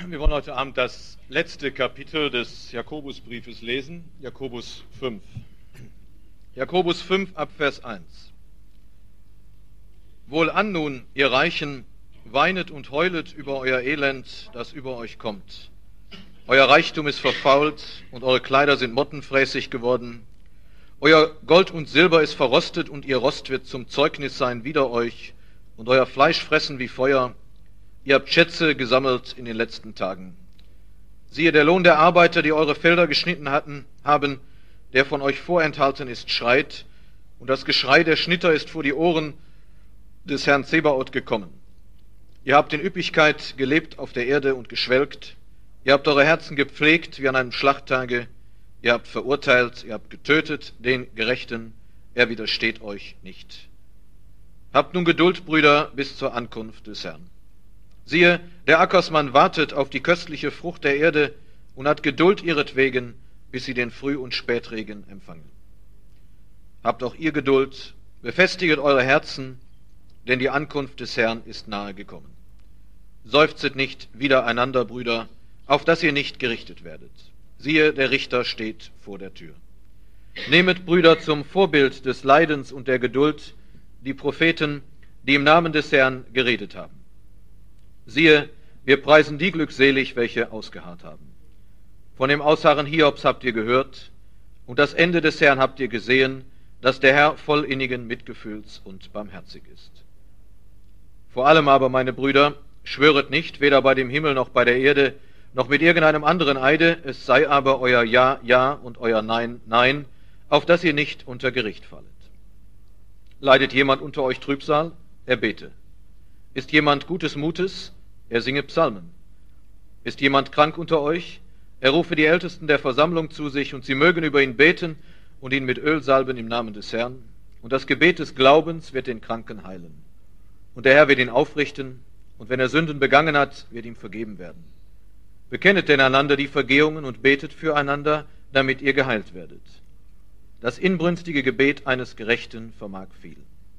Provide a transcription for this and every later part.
Wir wollen heute Abend das letzte Kapitel des Jakobusbriefes lesen, Jakobus 5. Jakobus 5 ab Vers 1. Wohlan nun, ihr Reichen, weinet und heulet über euer Elend, das über euch kommt. Euer Reichtum ist verfault und eure Kleider sind mottenfräßig geworden. Euer Gold und Silber ist verrostet und ihr Rost wird zum Zeugnis sein wider euch und euer Fleisch fressen wie Feuer. Ihr habt Schätze gesammelt in den letzten Tagen. Siehe, der Lohn der Arbeiter, die eure Felder geschnitten haben, der von euch vorenthalten ist, schreit, und das Geschrei der Schnitter ist vor die Ohren des Herrn Zebaoth gekommen. Ihr habt in Üppigkeit gelebt auf der Erde und geschwelgt. Ihr habt eure Herzen gepflegt wie an einem Schlachttage. Ihr habt verurteilt, ihr habt getötet den Gerechten. Er widersteht euch nicht. Habt nun Geduld, Brüder, bis zur Ankunft des Herrn. Siehe, der Ackersmann wartet auf die köstliche Frucht der Erde und hat Geduld ihretwegen, bis sie den Früh- und Spätregen empfangen. Habt auch ihr Geduld, befestiget eure Herzen, denn die Ankunft des Herrn ist nahe gekommen. Seufzet nicht wider einander, Brüder, auf dass ihr nicht gerichtet werdet. Siehe, der Richter steht vor der Tür. Nehmet, Brüder, zum Vorbild des Leidens und der Geduld die Propheten, die im Namen des Herrn geredet haben. Siehe, wir preisen die glückselig, welche ausgeharrt haben. Von dem Ausharren Hiobs habt ihr gehört, und das Ende des Herrn habt ihr gesehen, dass der Herr voll innigen Mitgefühls und barmherzig ist. Vor allem aber, meine Brüder, schwöret nicht, weder bei dem Himmel noch bei der Erde, noch mit irgendeinem anderen Eide, es sei aber euer Ja, Ja und euer Nein, Nein, auf dass ihr nicht unter Gericht fallet. Leidet jemand unter euch Trübsal? Er bete. Ist jemand gutes Mutes? Er singe Psalmen. Ist jemand krank unter euch? Er rufe die Ältesten der Versammlung zu sich, und sie mögen über ihn beten und ihn mit Öl salben im Namen des Herrn. Und das Gebet des Glaubens wird den Kranken heilen. Und der Herr wird ihn aufrichten, und wenn er Sünden begangen hat, wird ihm vergeben werden. Bekennet denn einander die Vergehungen und betet füreinander, damit ihr geheilt werdet. Das inbrünstige Gebet eines Gerechten vermag viel.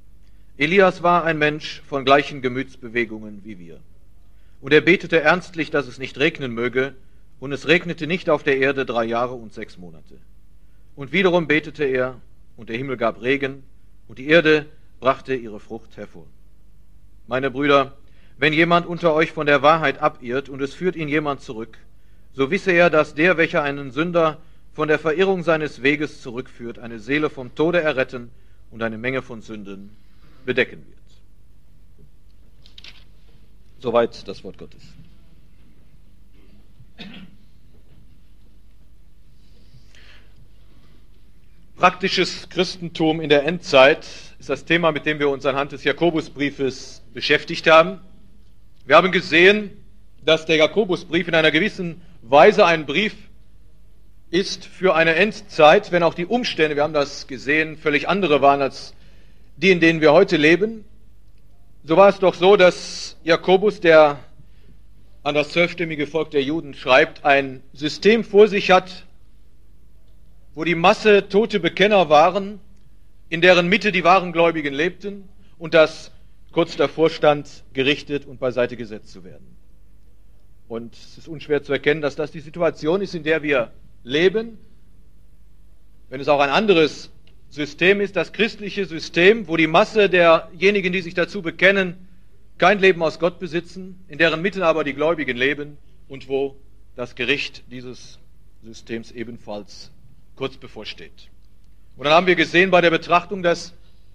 Elias war ein Mensch von gleichen Gemütsbewegungen wie wir. Und er betete ernstlich, dass es nicht regnen möge, und es regnete nicht auf der Erde 3 Jahre und 6 Monate. Und wiederum betete er, und der Himmel gab Regen, und die Erde brachte ihre Frucht hervor. Meine Brüder, wenn jemand unter euch von der Wahrheit abirrt, und es führt ihn jemand zurück, so wisse er, dass der, welcher einen Sünder von der Verirrung seines Weges zurückführt, eine Seele vom Tode erretten und eine Menge von Sünden bedecken wird. Soweit das Wort Gottes. Praktisches Christentum in der Endzeit ist das Thema, mit dem wir uns anhand des Jakobusbriefes beschäftigt haben. Wir haben gesehen, dass der Jakobusbrief in einer gewissen Weise ein Brief ist für eine Endzeit, wenn auch die Umstände, wir haben das gesehen, völlig andere waren als die, in denen wir heute leben. So war es doch so, dass Jakobus, der an das 12-stimmige Volk der Juden schreibt, ein System vor sich hat, wo die Masse tote Bekenner waren, in deren Mitte die wahren Gläubigen lebten und das kurz davor stand, gerichtet und beiseite gesetzt zu werden. Und es ist unschwer zu erkennen, dass das die Situation ist, in der wir leben, wenn es auch ein anderes System ist, das christliche System, wo die Masse derjenigen, die sich dazu bekennen, kein Leben aus Gott besitzen, in deren Mitte aber die Gläubigen leben und wo das Gericht dieses Systems ebenfalls kurz bevorsteht. Und dann haben wir gesehen bei der Betrachtung, dass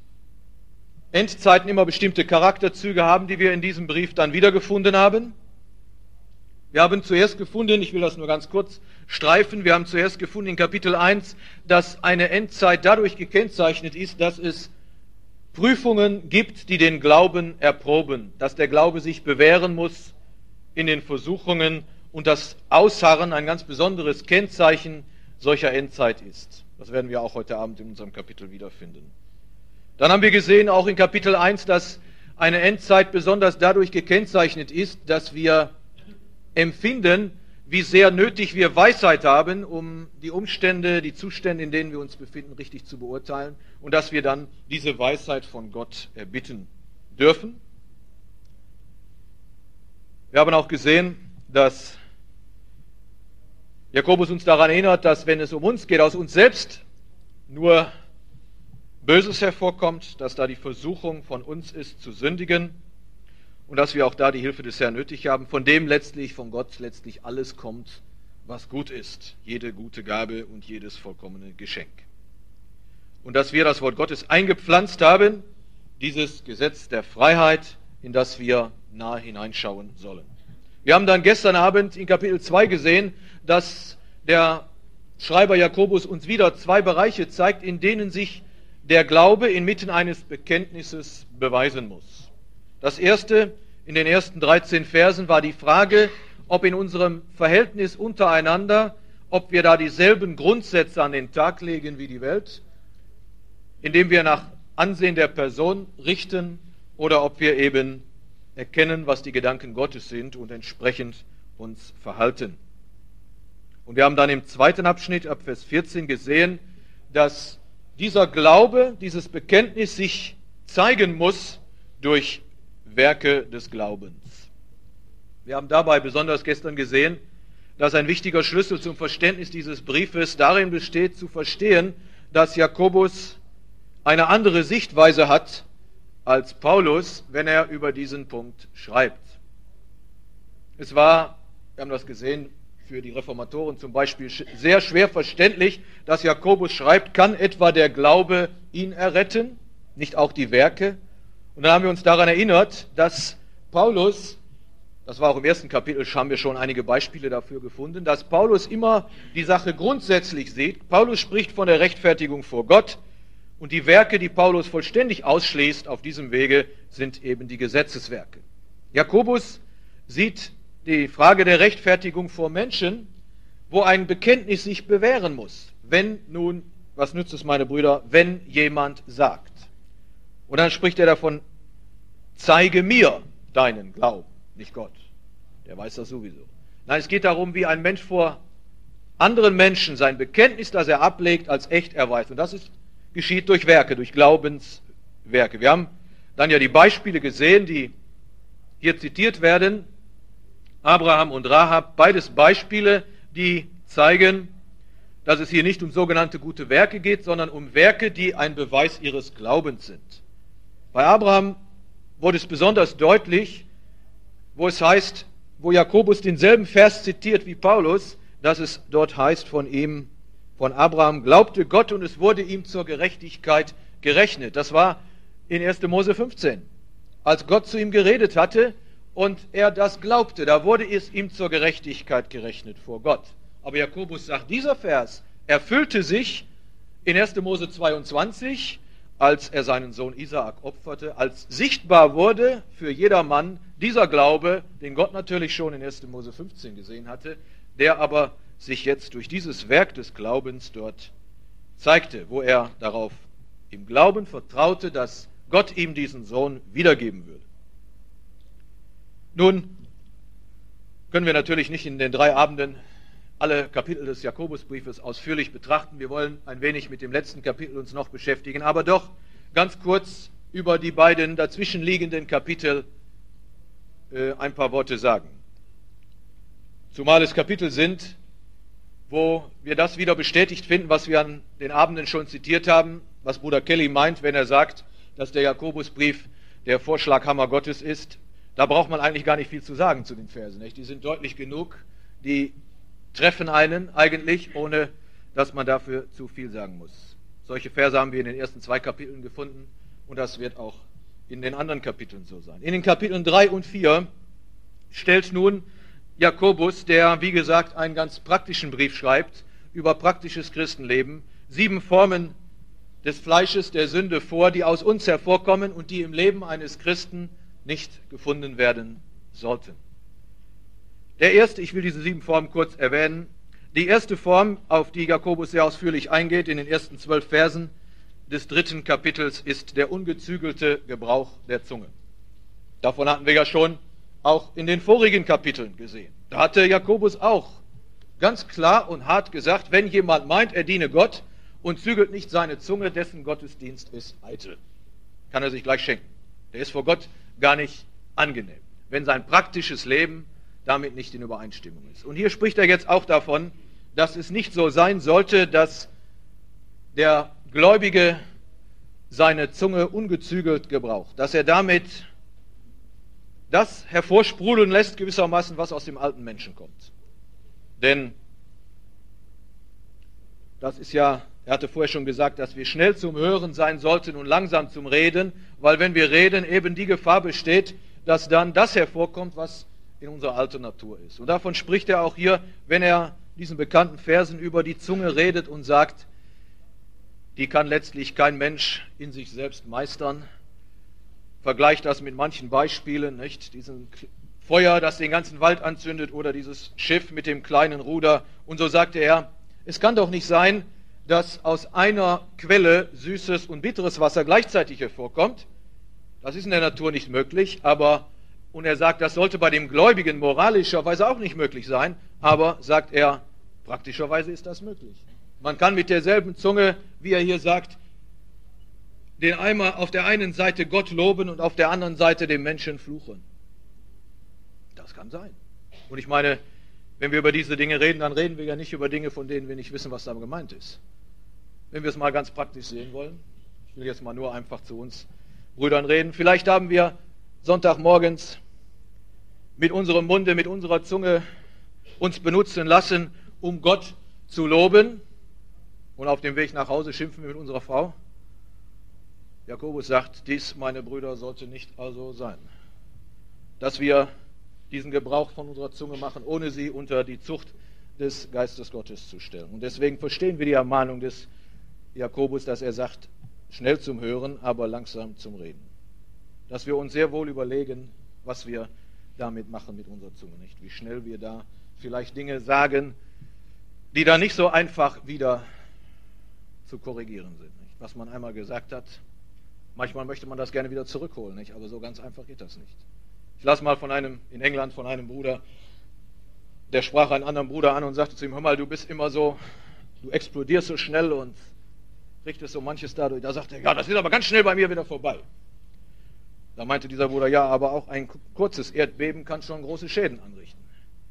Endzeiten immer bestimmte Charakterzüge haben, die wir in diesem Brief dann wiedergefunden haben. Wir haben zuerst gefunden, ich will das nur ganz kurz streifen, wir haben zuerst gefunden in Kapitel 1, dass eine Endzeit dadurch gekennzeichnet ist, dass es Prüfungen gibt, die den Glauben erproben, dass der Glaube sich bewähren muss in den Versuchungen und das Ausharren ein ganz besonderes Kennzeichen solcher Endzeit ist. Das werden wir auch heute Abend in unserem Kapitel wiederfinden. Dann haben wir gesehen, auch in Kapitel 1, dass eine Endzeit besonders dadurch gekennzeichnet ist, dass wir empfinden, wie sehr nötig wir Weisheit haben, um die Umstände, die Zustände, in denen wir uns befinden, richtig zu beurteilen und dass wir dann diese Weisheit von Gott erbitten dürfen. Wir haben auch gesehen, dass Jakobus uns daran erinnert, dass wenn es um uns geht, aus uns selbst nur Böses hervorkommt, dass da die Versuchung von uns ist, zu sündigen und dass wir auch da die Hilfe des Herrn nötig haben, von dem letztlich, von Gott letztlich alles kommt, was gut ist, jede gute Gabe und jedes vollkommene Geschenk. Und dass wir das Wort Gottes eingepflanzt haben, dieses Gesetz der Freiheit, in das wir nahe hineinschauen sollen. Wir haben dann gestern Abend in Kapitel 2 gesehen, dass der Schreiber Jakobus uns wieder zwei Bereiche zeigt, in denen sich der Glaube inmitten eines Bekenntnisses beweisen muss. Das erste, in den ersten 13 Versen, war die Frage, ob in unserem Verhältnis untereinander, ob wir da dieselben Grundsätze an den Tag legen wie die Welt, indem wir nach Ansehen der Person richten, oder ob wir eben erkennen, was die Gedanken Gottes sind und entsprechend uns verhalten. Und wir haben dann im zweiten Abschnitt, ab Vers 14, gesehen, dass dieser Glaube, dieses Bekenntnis sich zeigen muss durch Werke des Glaubens. Wir haben dabei besonders gestern gesehen, dass ein wichtiger Schlüssel zum Verständnis dieses Briefes darin besteht, zu verstehen, dass Jakobus eine andere Sichtweise hat als Paulus, wenn er über diesen Punkt schreibt. Es war, wir haben das gesehen, für die Reformatoren zum Beispiel sehr schwer verständlich, dass Jakobus schreibt, kann etwa der Glaube ihn erretten, nicht auch die Werke? Und dann haben wir uns daran erinnert, dass Paulus, das war auch im ersten Kapitel, haben wir schon einige Beispiele dafür gefunden, dass Paulus immer die Sache grundsätzlich sieht. Paulus spricht von der Rechtfertigung vor Gott und die Werke, die Paulus vollständig ausschließt auf diesem Wege, sind eben die Gesetzeswerke. Jakobus sieht die Frage der Rechtfertigung vor Menschen, wo ein Bekenntnis sich bewähren muss. Wenn nun, was nützt es, meine Brüder, wenn jemand sagt. Und dann spricht er davon, zeige mir deinen Glauben, nicht Gott. Der weiß das sowieso. Nein, es geht darum, wie ein Mensch vor anderen Menschen sein Bekenntnis, das er ablegt, als echt erweist. Und das geschieht durch Werke, durch Glaubenswerke. Wir haben dann ja die Beispiele gesehen, die hier zitiert werden. Abraham und Rahab, beides Beispiele, die zeigen, dass es hier nicht um sogenannte gute Werke geht, sondern um Werke, die ein Beweis ihres Glaubens sind. Bei Abraham wurde es besonders deutlich, wo es heißt, wo Jakobus denselben Vers zitiert wie Paulus, dass es dort heißt von ihm, von Abraham, glaubte Gott und es wurde ihm zur Gerechtigkeit gerechnet. Das war in 1. Mose 15, als Gott zu ihm geredet hatte, und er das glaubte, da wurde es ihm zur Gerechtigkeit gerechnet vor Gott. Aber Jakobus sagt, dieser Vers erfüllte sich in 1. Mose 22, als er seinen Sohn Isaak opferte, als sichtbar wurde für jedermann dieser Glaube, den Gott natürlich schon in 1. Mose 15 gesehen hatte, der aber sich jetzt durch dieses Werk des Glaubens dort zeigte, wo er darauf im Glauben vertraute, dass Gott ihm diesen Sohn wiedergeben würde. Nun können wir natürlich nicht in den 3 Abenden alle Kapitel des Jakobusbriefes ausführlich betrachten. Wir wollen ein wenig mit dem letzten Kapitel uns noch beschäftigen, aber doch ganz kurz über die beiden dazwischenliegenden Kapitel ein paar Worte sagen. Zumal es Kapitel sind, wo wir das wieder bestätigt finden, was wir an den Abenden schon zitiert haben, was Bruder Kelly meint, wenn er sagt, dass der Jakobusbrief der Vorschlaghammer Gottes ist. Da braucht man eigentlich gar nicht viel zu sagen zu den Versen. Nicht? Die sind deutlich genug, die treffen einen eigentlich, ohne dass man dafür zu viel sagen muss. Solche Verse haben wir in den ersten 2 Kapiteln gefunden und das wird auch in den anderen Kapiteln so sein. In den Kapiteln 3 und 4 stellt nun Jakobus, der wie gesagt einen ganz praktischen Brief schreibt, über praktisches Christenleben, 7 Formen des Fleisches der Sünde vor, die aus uns hervorkommen und die im Leben eines Christen nicht gefunden werden sollten. Der erste, ich will diese 7 Formen kurz erwähnen. Die erste Form, auf die Jakobus sehr ausführlich eingeht, in den ersten 12 Versen des 3. Kapitels, ist der ungezügelte Gebrauch der Zunge. Davon hatten wir ja schon auch in den vorigen Kapiteln gesehen. Da hatte Jakobus auch ganz klar und hart gesagt, wenn jemand meint, er diene Gott und zügelt nicht seine Zunge, dessen Gottesdienst ist eitel. Kann er sich gleich schenken. Der ist vor Gott gar nicht angenehm, wenn sein praktisches Leben damit nicht in Übereinstimmung ist. Und hier spricht er jetzt auch davon, dass es nicht so sein sollte, dass der Gläubige seine Zunge ungezügelt gebraucht, dass er damit das hervorsprudeln lässt, gewissermaßen, was aus dem alten Menschen kommt. Denn das ist ja, er hatte vorher schon gesagt, dass wir schnell zum Hören sein sollten und langsam zum Reden, weil wenn wir reden, eben die Gefahr besteht, dass dann das hervorkommt, was in unserer alten Natur ist. Und davon spricht er auch hier, wenn er diesen bekannten Versen über die Zunge redet und sagt, die kann letztlich kein Mensch in sich selbst meistern. Vergleicht das mit manchen Beispielen, nicht? Diesen Feuer, das den ganzen Wald anzündet, oder dieses Schiff mit dem kleinen Ruder. Und so sagte er, es kann doch nicht sein, dass aus einer Quelle süßes und bitteres Wasser gleichzeitig hervorkommt. Das ist in der Natur nicht möglich, und er sagt, das sollte bei dem Gläubigen moralischerweise auch nicht möglich sein, aber, sagt er, praktischerweise ist das möglich. Man kann mit derselben Zunge, wie er hier sagt, den einmal auf der einen Seite Gott loben und auf der anderen Seite dem Menschen fluchen. Das kann sein. Und ich meine, wenn wir über diese Dinge reden, dann reden wir ja nicht über Dinge, von denen wir nicht wissen, was da gemeint ist. Wenn wir es mal ganz praktisch sehen wollen, ich will jetzt mal nur einfach zu uns Brüdern reden, vielleicht haben wir Sonntagmorgens mit unserem Munde, mit unserer Zunge uns benutzen lassen, um Gott zu loben, und auf dem Weg nach Hause schimpfen wir mit unserer Frau. Jakobus sagt, dies, meine Brüder, sollte nicht also sein, dass wir diesen Gebrauch von unserer Zunge machen, ohne sie unter die Zucht des Geistes Gottes zu stellen. Und deswegen verstehen wir die Ermahnung des Jakobus, dass er sagt, schnell zum Hören, aber langsam zum Reden. Dass wir uns sehr wohl überlegen, was wir damit machen mit unserer Zunge, nicht? Wie schnell wir da vielleicht Dinge sagen, die da nicht so einfach wieder zu korrigieren sind, nicht? Was man einmal gesagt hat, manchmal möchte man das gerne wieder zurückholen, nicht? Aber so ganz einfach geht das nicht. Ich las mal in England von einem Bruder, der sprach einen anderen Bruder an und sagte zu ihm, hör mal, du bist immer so, du explodierst so schnell und richtest so manches dadurch. Da sagte er, ja, das ist aber ganz schnell bei mir wieder vorbei. Da meinte dieser Bruder, ja, aber auch ein kurzes Erdbeben kann schon große Schäden anrichten.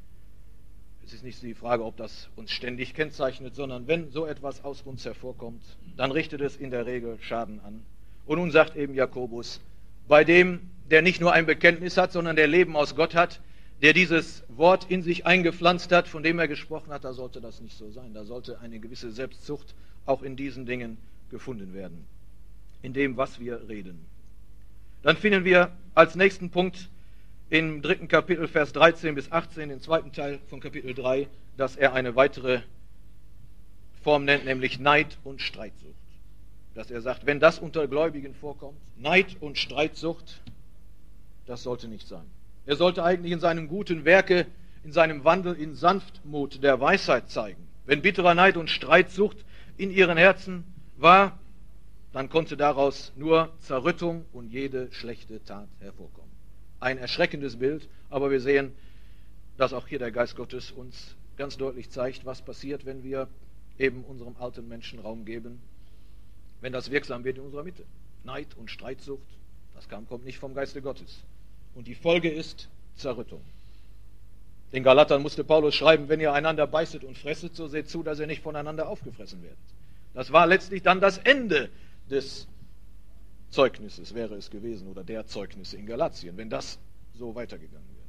Es ist nicht die Frage, ob das uns ständig kennzeichnet, sondern wenn so etwas aus uns hervorkommt, dann richtet es in der Regel Schaden an. Und nun sagt eben Jakobus, bei dem, der nicht nur ein Bekenntnis hat, sondern der Leben aus Gott hat, der dieses Wort in sich eingepflanzt hat, von dem er gesprochen hat, da sollte das nicht so sein. Da sollte eine gewisse Selbstzucht auch in diesen Dingen gefunden werden, in dem, was wir reden. Dann finden wir als nächsten Punkt im 3. Kapitel, Vers 13 bis 18, den zweiten Teil von Kapitel 3, dass er eine weitere Form nennt, nämlich Neid und Streitsucht. Dass er sagt, wenn das unter Gläubigen vorkommt, Neid und Streitsucht, das sollte nicht sein. Er sollte eigentlich in seinem guten Werke, in seinem Wandel in Sanftmut der Weisheit zeigen. Wenn bitterer Neid und Streitsucht in ihren Herzen war, dann konnte daraus nur Zerrüttung und jede schlechte Tat hervorkommen. Ein erschreckendes Bild, aber wir sehen, dass auch hier der Geist Gottes uns ganz deutlich zeigt, was passiert, wenn wir eben unserem alten Menschen Raum geben, wenn das wirksam wird in unserer Mitte. Neid und Streitsucht, das kommt nicht vom Geiste Gottes. Und die Folge ist Zerrüttung. Den Galatern musste Paulus schreiben, wenn ihr einander beißet und fresset, so seht zu, dass ihr nicht voneinander aufgefressen werdet. Das war letztlich dann das Ende des Zeugnisses, wäre es gewesen, oder der Zeugnisse in Galatien, wenn das so weitergegangen wäre.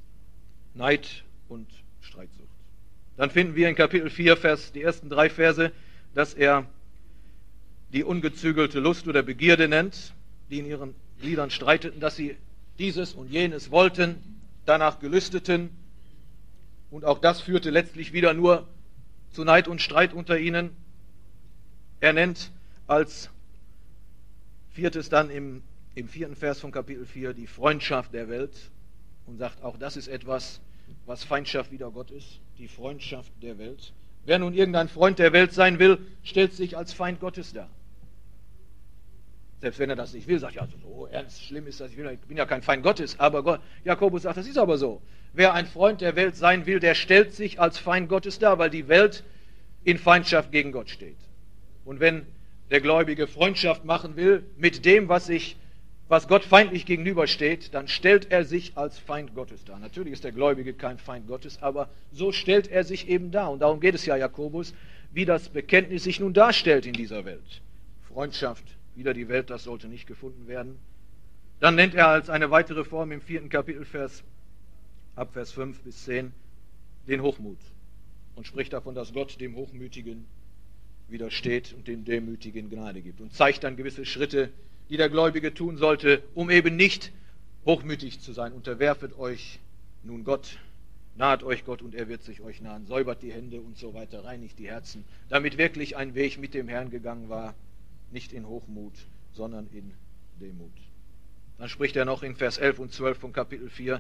Neid und Streitsucht. Dann finden wir in Kapitel 4, die ersten 3 Verse, dass er die ungezügelte Lust oder Begierde nennt, die in ihren Gliedern streiteten, dass sie dieses und jenes wollten, danach gelüsteten, und auch das führte letztlich wieder nur zu Neid und Streit unter ihnen. Er nennt als viertes dann im 4. Vers von Kapitel 4 die Freundschaft der Welt und sagt, auch das ist etwas, was Feindschaft wider Gott ist, die Freundschaft der Welt. Wer nun irgendein Freund der Welt sein will, stellt sich als Feind Gottes dar. Selbst wenn er das nicht will, sagt, ja, so ernst, schlimm ist das, ich bin ja kein Feind Gottes, aber Jakobus sagt, das ist aber so. Wer ein Freund der Welt sein will, der stellt sich als Feind Gottes dar, weil die Welt in Feindschaft gegen Gott steht. Und wenn der Gläubige Freundschaft machen will mit dem, was sich was Gott feindlich gegenübersteht, dann stellt er sich als Feind Gottes dar. Natürlich ist der Gläubige kein Feind Gottes, aber so stellt er sich eben dar. Und darum geht es ja Jakobus, wie das Bekenntnis sich nun darstellt in dieser Welt. Freundschaft, wieder die Welt, das sollte nicht gefunden werden. Dann nennt er als eine weitere Form im 4. Kapitel ab Vers 5 bis 10 den Hochmut und spricht davon, dass Gott dem Hochmütigen widersteht und dem Demütigen Gnade gibt und zeigt dann gewisse Schritte, die der Gläubige tun sollte, um eben nicht hochmütig zu sein. Unterwerfet euch nun Gott, naht euch Gott und er wird sich euch nahen, säubert die Hände und so weiter, reinigt die Herzen, damit wirklich ein Weg mit dem Herrn gegangen war, nicht in Hochmut, sondern in Demut. Dann spricht er noch in Vers 11 und 12 von Kapitel 4,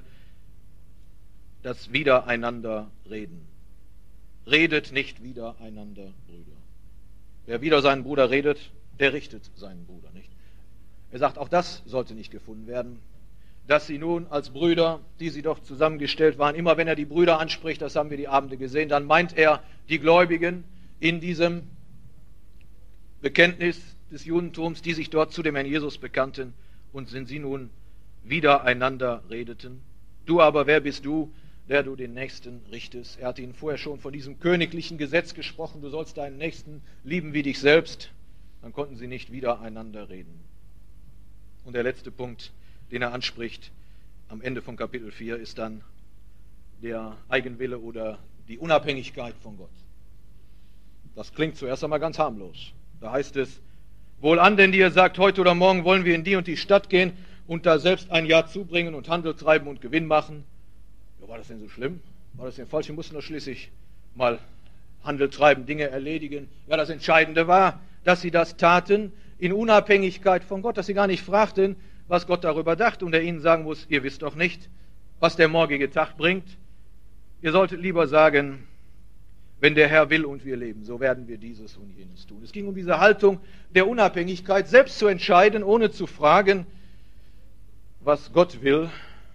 das Widereinander reden. Redet nicht widereinander, Brüder. Wer wider seinen Bruder redet, der richtet seinen Bruder nicht. Er sagt, auch das sollte nicht gefunden werden, dass sie nun als Brüder, die sie doch zusammengestellt waren, immer wenn er die Brüder anspricht, das haben wir die Abende gesehen, dann meint er die Gläubigen in diesem Bekenntnis des Judentums, die sich dort zu dem Herrn Jesus bekannten und sind sie nun widereinander redeten. Du aber, wer bist du, der du den Nächsten richtest? Er hatte ihnen vorher schon von diesem königlichen Gesetz gesprochen, du sollst deinen Nächsten lieben wie dich selbst. Dann konnten sie nicht widereinander reden. Und der letzte Punkt, den er anspricht am Ende von Kapitel 4, ist dann der Eigenwille oder die Unabhängigkeit von Gott. Das klingt zuerst einmal ganz harmlos. Da heißt es, wohlan denn, die ihr sagt, heute oder morgen wollen wir in die und die Stadt gehen und da selbst ein Jahr zubringen und Handel treiben und Gewinn machen. Ja, war das denn so schlimm? War das denn falsch? Wir mussten doch schließlich mal Handel treiben, Dinge erledigen. Ja, das Entscheidende war, dass sie das taten in Unabhängigkeit von Gott, dass sie gar nicht fragten, was Gott darüber dachte und er ihnen sagen muss, ihr wisst doch nicht, was der morgige Tag bringt. Ihr solltet lieber sagen, wenn der Herr will und wir leben, so werden wir dieses und jenes tun. Es ging um diese Haltung der Unabhängigkeit, selbst zu entscheiden, ohne zu fragen, was Gott will.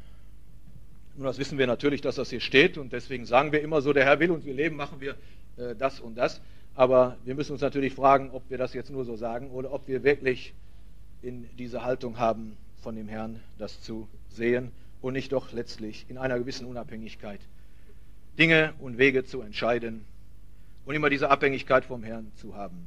Und das wissen wir natürlich, dass das hier steht und deswegen sagen wir immer so, der Herr will und wir leben, machen wir das und das. Aber wir müssen uns natürlich fragen, ob wir das jetzt nur so sagen oder ob wir wirklich in diese Haltung haben, von dem Herrn das zu sehen und nicht doch letztlich in einer gewissen Unabhängigkeit Dinge und Wege zu entscheiden und immer diese Abhängigkeit vom Herrn zu haben.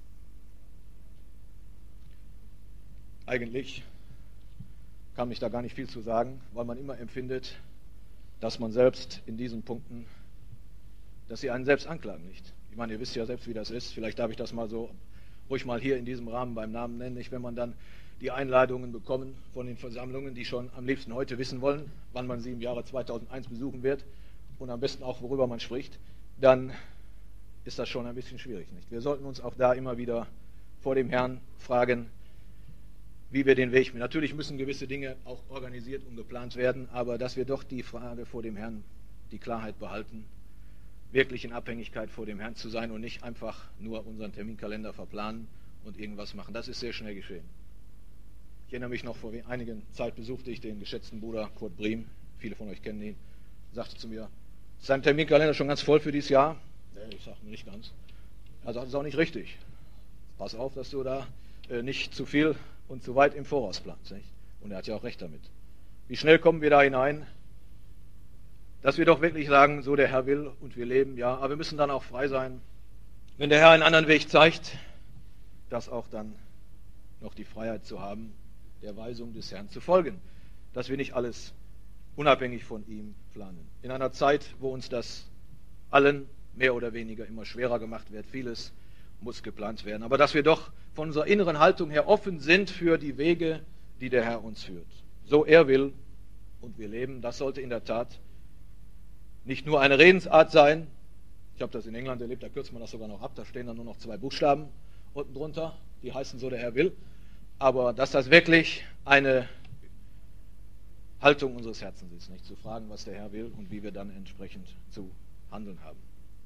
Eigentlich kann ich da gar nicht viel zu sagen, weil man immer empfindet, dass man selbst in diesen Punkten, dass sie einen selbst anklagen, nicht? Ich meine, ihr wisst ja selbst, wie das ist. Vielleicht darf ich das mal so ruhig mal hier in diesem Rahmen beim Namen nennen, nicht? Wenn man dann die Einladungen bekommen von den Versammlungen, die schon am liebsten heute wissen wollen, wann man sie im Jahre 2001 besuchen wird und am besten auch, worüber man spricht, dann ist das schon ein bisschen schwierig, nicht? Wir sollten uns auch da immer wieder vor dem Herrn fragen, wie wir den Weg. Natürlich müssen gewisse Dinge auch organisiert und geplant werden, aber dass wir doch die Frage vor dem Herrn, die Klarheit behalten, wirklich in Abhängigkeit vor dem Herrn zu sein und nicht einfach nur unseren Terminkalender verplanen und irgendwas machen. Das ist sehr schnell geschehen. Ich erinnere mich noch, vor einigen Zeit besuchte ich den geschätzten Bruder Kurt Briem, viele von euch kennen ihn, sagte zu mir, ist sein Terminkalender schon ganz voll für dieses Jahr? Nee, ich sage, nicht ganz. Er sagt, das ist auch nicht richtig. Pass auf, dass du da nicht zu viel und zu weit im Voraus planst. Nicht? Und er hat ja auch recht damit. Wie schnell kommen wir da hinein, dass wir doch wirklich sagen, so der Herr will und wir leben, ja, aber wir müssen dann auch frei sein, wenn der Herr einen anderen Weg zeigt, das auch dann noch die Freiheit zu haben, der Weisung des Herrn zu folgen, dass wir nicht alles unabhängig von ihm planen. In einer Zeit, wo uns das allen mehr oder weniger immer schwerer gemacht wird, vieles muss geplant werden, aber dass wir doch von unserer inneren Haltung her offen sind für die Wege, die der Herr uns führt. So er will und wir leben, das sollte in der Tat nicht nur eine Redensart sein. Ich habe das in England erlebt, da kürzt man das sogar noch ab, da stehen dann nur noch 2 Buchstaben unten drunter, die heißen so der Herr will, aber dass das wirklich eine Haltung unseres Herzens ist, nicht zu fragen, was der Herr will und wie wir dann entsprechend zu handeln haben.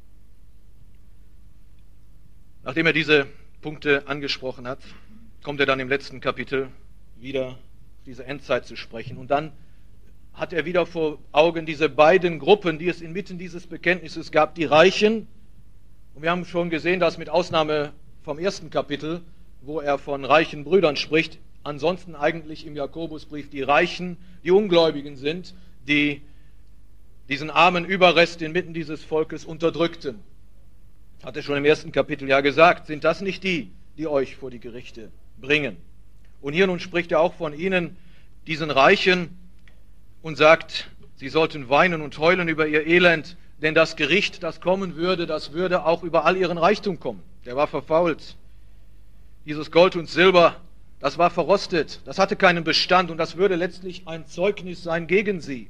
Nachdem er diese Punkte angesprochen hat, kommt er dann im letzten Kapitel wieder auf diese Endzeit zu sprechen. Und dann hat er wieder vor Augen diese beiden Gruppen, die es inmitten dieses Bekenntnisses gab, die Reichen. Und wir haben schon gesehen, dass mit Ausnahme vom ersten Kapitel, wo er von reichen Brüdern spricht, ansonsten eigentlich im Jakobusbrief die Reichen, die Ungläubigen sind, die diesen armen Überrest inmitten dieses Volkes unterdrückten. Hat er schon im ersten Kapitel ja gesagt, sind das nicht die, die euch vor die Gerichte bringen? Und hier nun spricht er auch von ihnen, diesen Reichen, und sagt, sie sollten weinen und heulen über ihr Elend, denn das Gericht, das kommen würde, das würde auch über all ihren Reichtum kommen. Der war verfault. Dieses Gold und Silber, das war verrostet, das hatte keinen Bestand und das würde letztlich ein Zeugnis sein gegen sie.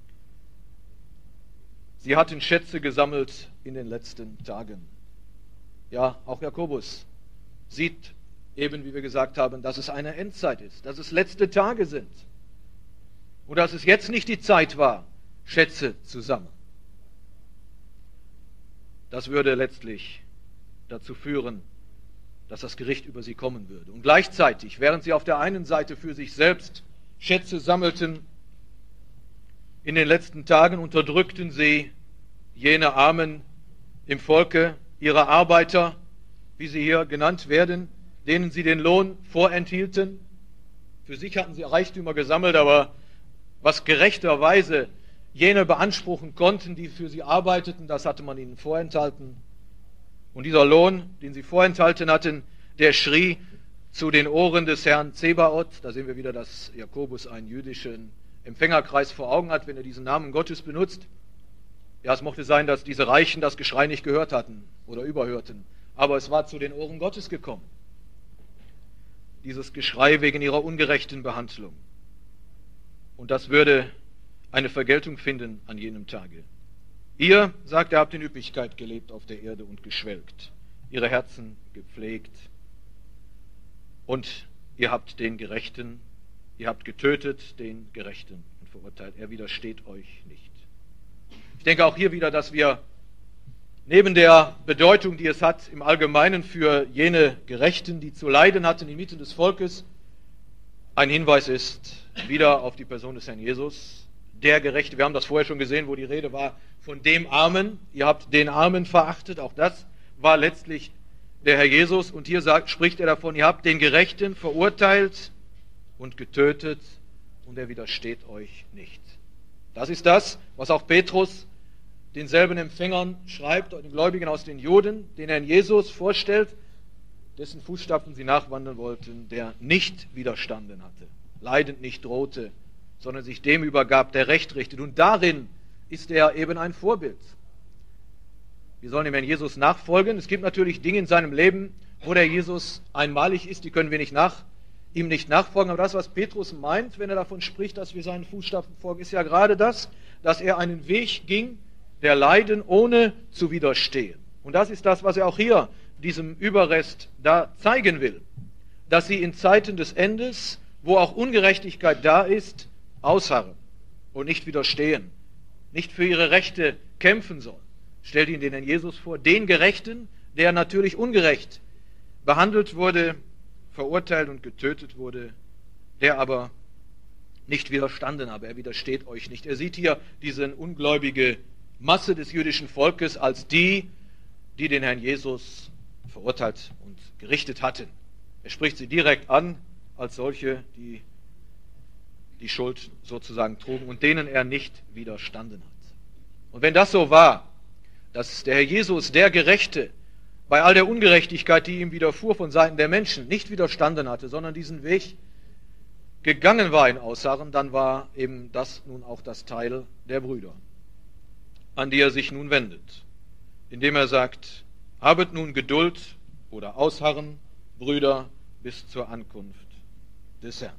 Sie hatten Schätze gesammelt in den letzten Tagen. Ja, auch Jakobus sieht eben, wie wir gesagt haben, dass es eine Endzeit ist, dass es letzte Tage sind und dass es jetzt nicht die Zeit war, Schätze zu sammeln. Das würde letztlich dazu führen, dass das Gericht über sie kommen würde. Und gleichzeitig, während sie auf der einen Seite für sich selbst Schätze sammelten, in den letzten Tagen unterdrückten sie jene Armen im Volke, ihre Arbeiter, wie sie hier genannt werden, denen sie den Lohn vorenthielten. Für sich hatten sie Reichtümer gesammelt, aber was gerechterweise jene beanspruchen konnten, die für sie arbeiteten, das hatte man ihnen vorenthalten. Und dieser Lohn, den sie vorenthalten hatten, der schrie zu den Ohren des Herrn Zebaoth. Da sehen wir wieder, dass Jakobus einen jüdischen Empfängerkreis vor Augen hat, wenn er diesen Namen Gottes benutzt. Ja, es mochte sein, dass diese Reichen das Geschrei nicht gehört hatten oder überhörten, aber es war zu den Ohren Gottes gekommen. Dieses Geschrei wegen ihrer ungerechten Behandlung. Und das würde eine Vergeltung finden an jenem Tage. Ihr, sagt er, habt in Üppigkeit gelebt auf der Erde und geschwelgt, ihre Herzen gepflegt und ihr habt den Gerechten, ihr habt getötet den Gerechten und verurteilt. Er widersteht euch nicht. Ich denke auch hier wieder, dass wir neben der Bedeutung, die es hat im Allgemeinen für jene Gerechten, die zu leiden hatten inmitten des Volkes, ein Hinweis ist wieder auf die Person des Herrn Jesus, der Gerechte. Wir haben das vorher schon gesehen, wo die Rede war von dem Armen. Ihr habt den Armen verachtet. Auch das war letztlich der Herr Jesus. Und hier spricht er davon, ihr habt den Gerechten verurteilt und getötet und er widersteht euch nicht. Das ist das, was auch Petrus denselben Empfängern schreibt, den Gläubigen aus den Juden, den Herrn Jesus vorstellt, dessen Fußstapfen sie nachwandern wollten, der nicht widerstanden hatte, leidend nicht drohte, sondern sich dem übergab, der Recht richtet. Und darin ist er eben ein Vorbild. Wir sollen dem Herrn Jesus nachfolgen. Es gibt natürlich Dinge in seinem Leben, wo der Jesus einmalig ist, die können wir ihm nicht nachfolgen. Aber das, was Petrus meint, wenn er davon spricht, dass wir seinen Fußstapfen folgen, ist ja gerade das, dass er einen Weg ging, der Leiden ohne zu widerstehen. Und das ist das, was er auch hier diesem Überrest da zeigen will. Dass sie in Zeiten des Endes, wo auch Ungerechtigkeit da ist, ausharren und nicht widerstehen, nicht für ihre Rechte kämpfen sollen. Stellt ihnen den Herrn Jesus vor, den Gerechten, der natürlich ungerecht behandelt wurde, verurteilt und getötet wurde, der aber nicht widerstanden habe. Er widersteht euch nicht. Er sieht hier diese ungläubige Masse des jüdischen Volkes als die den Herrn Jesus verurteilt und gerichtet hatten. Er spricht sie direkt an als solche, die die Schuld sozusagen trugen und denen er nicht widerstanden hat. Und wenn das so war, dass der Herr Jesus, der Gerechte, bei all der Ungerechtigkeit, die ihm widerfuhr von Seiten der Menschen, nicht widerstanden hatte, sondern diesen Weg gegangen war in Ausharren, dann war eben das nun auch das Teil der Brüder, an die er sich nun wendet, indem er sagt, habet nun Geduld oder Ausharren, Brüder, bis zur Ankunft des Herrn.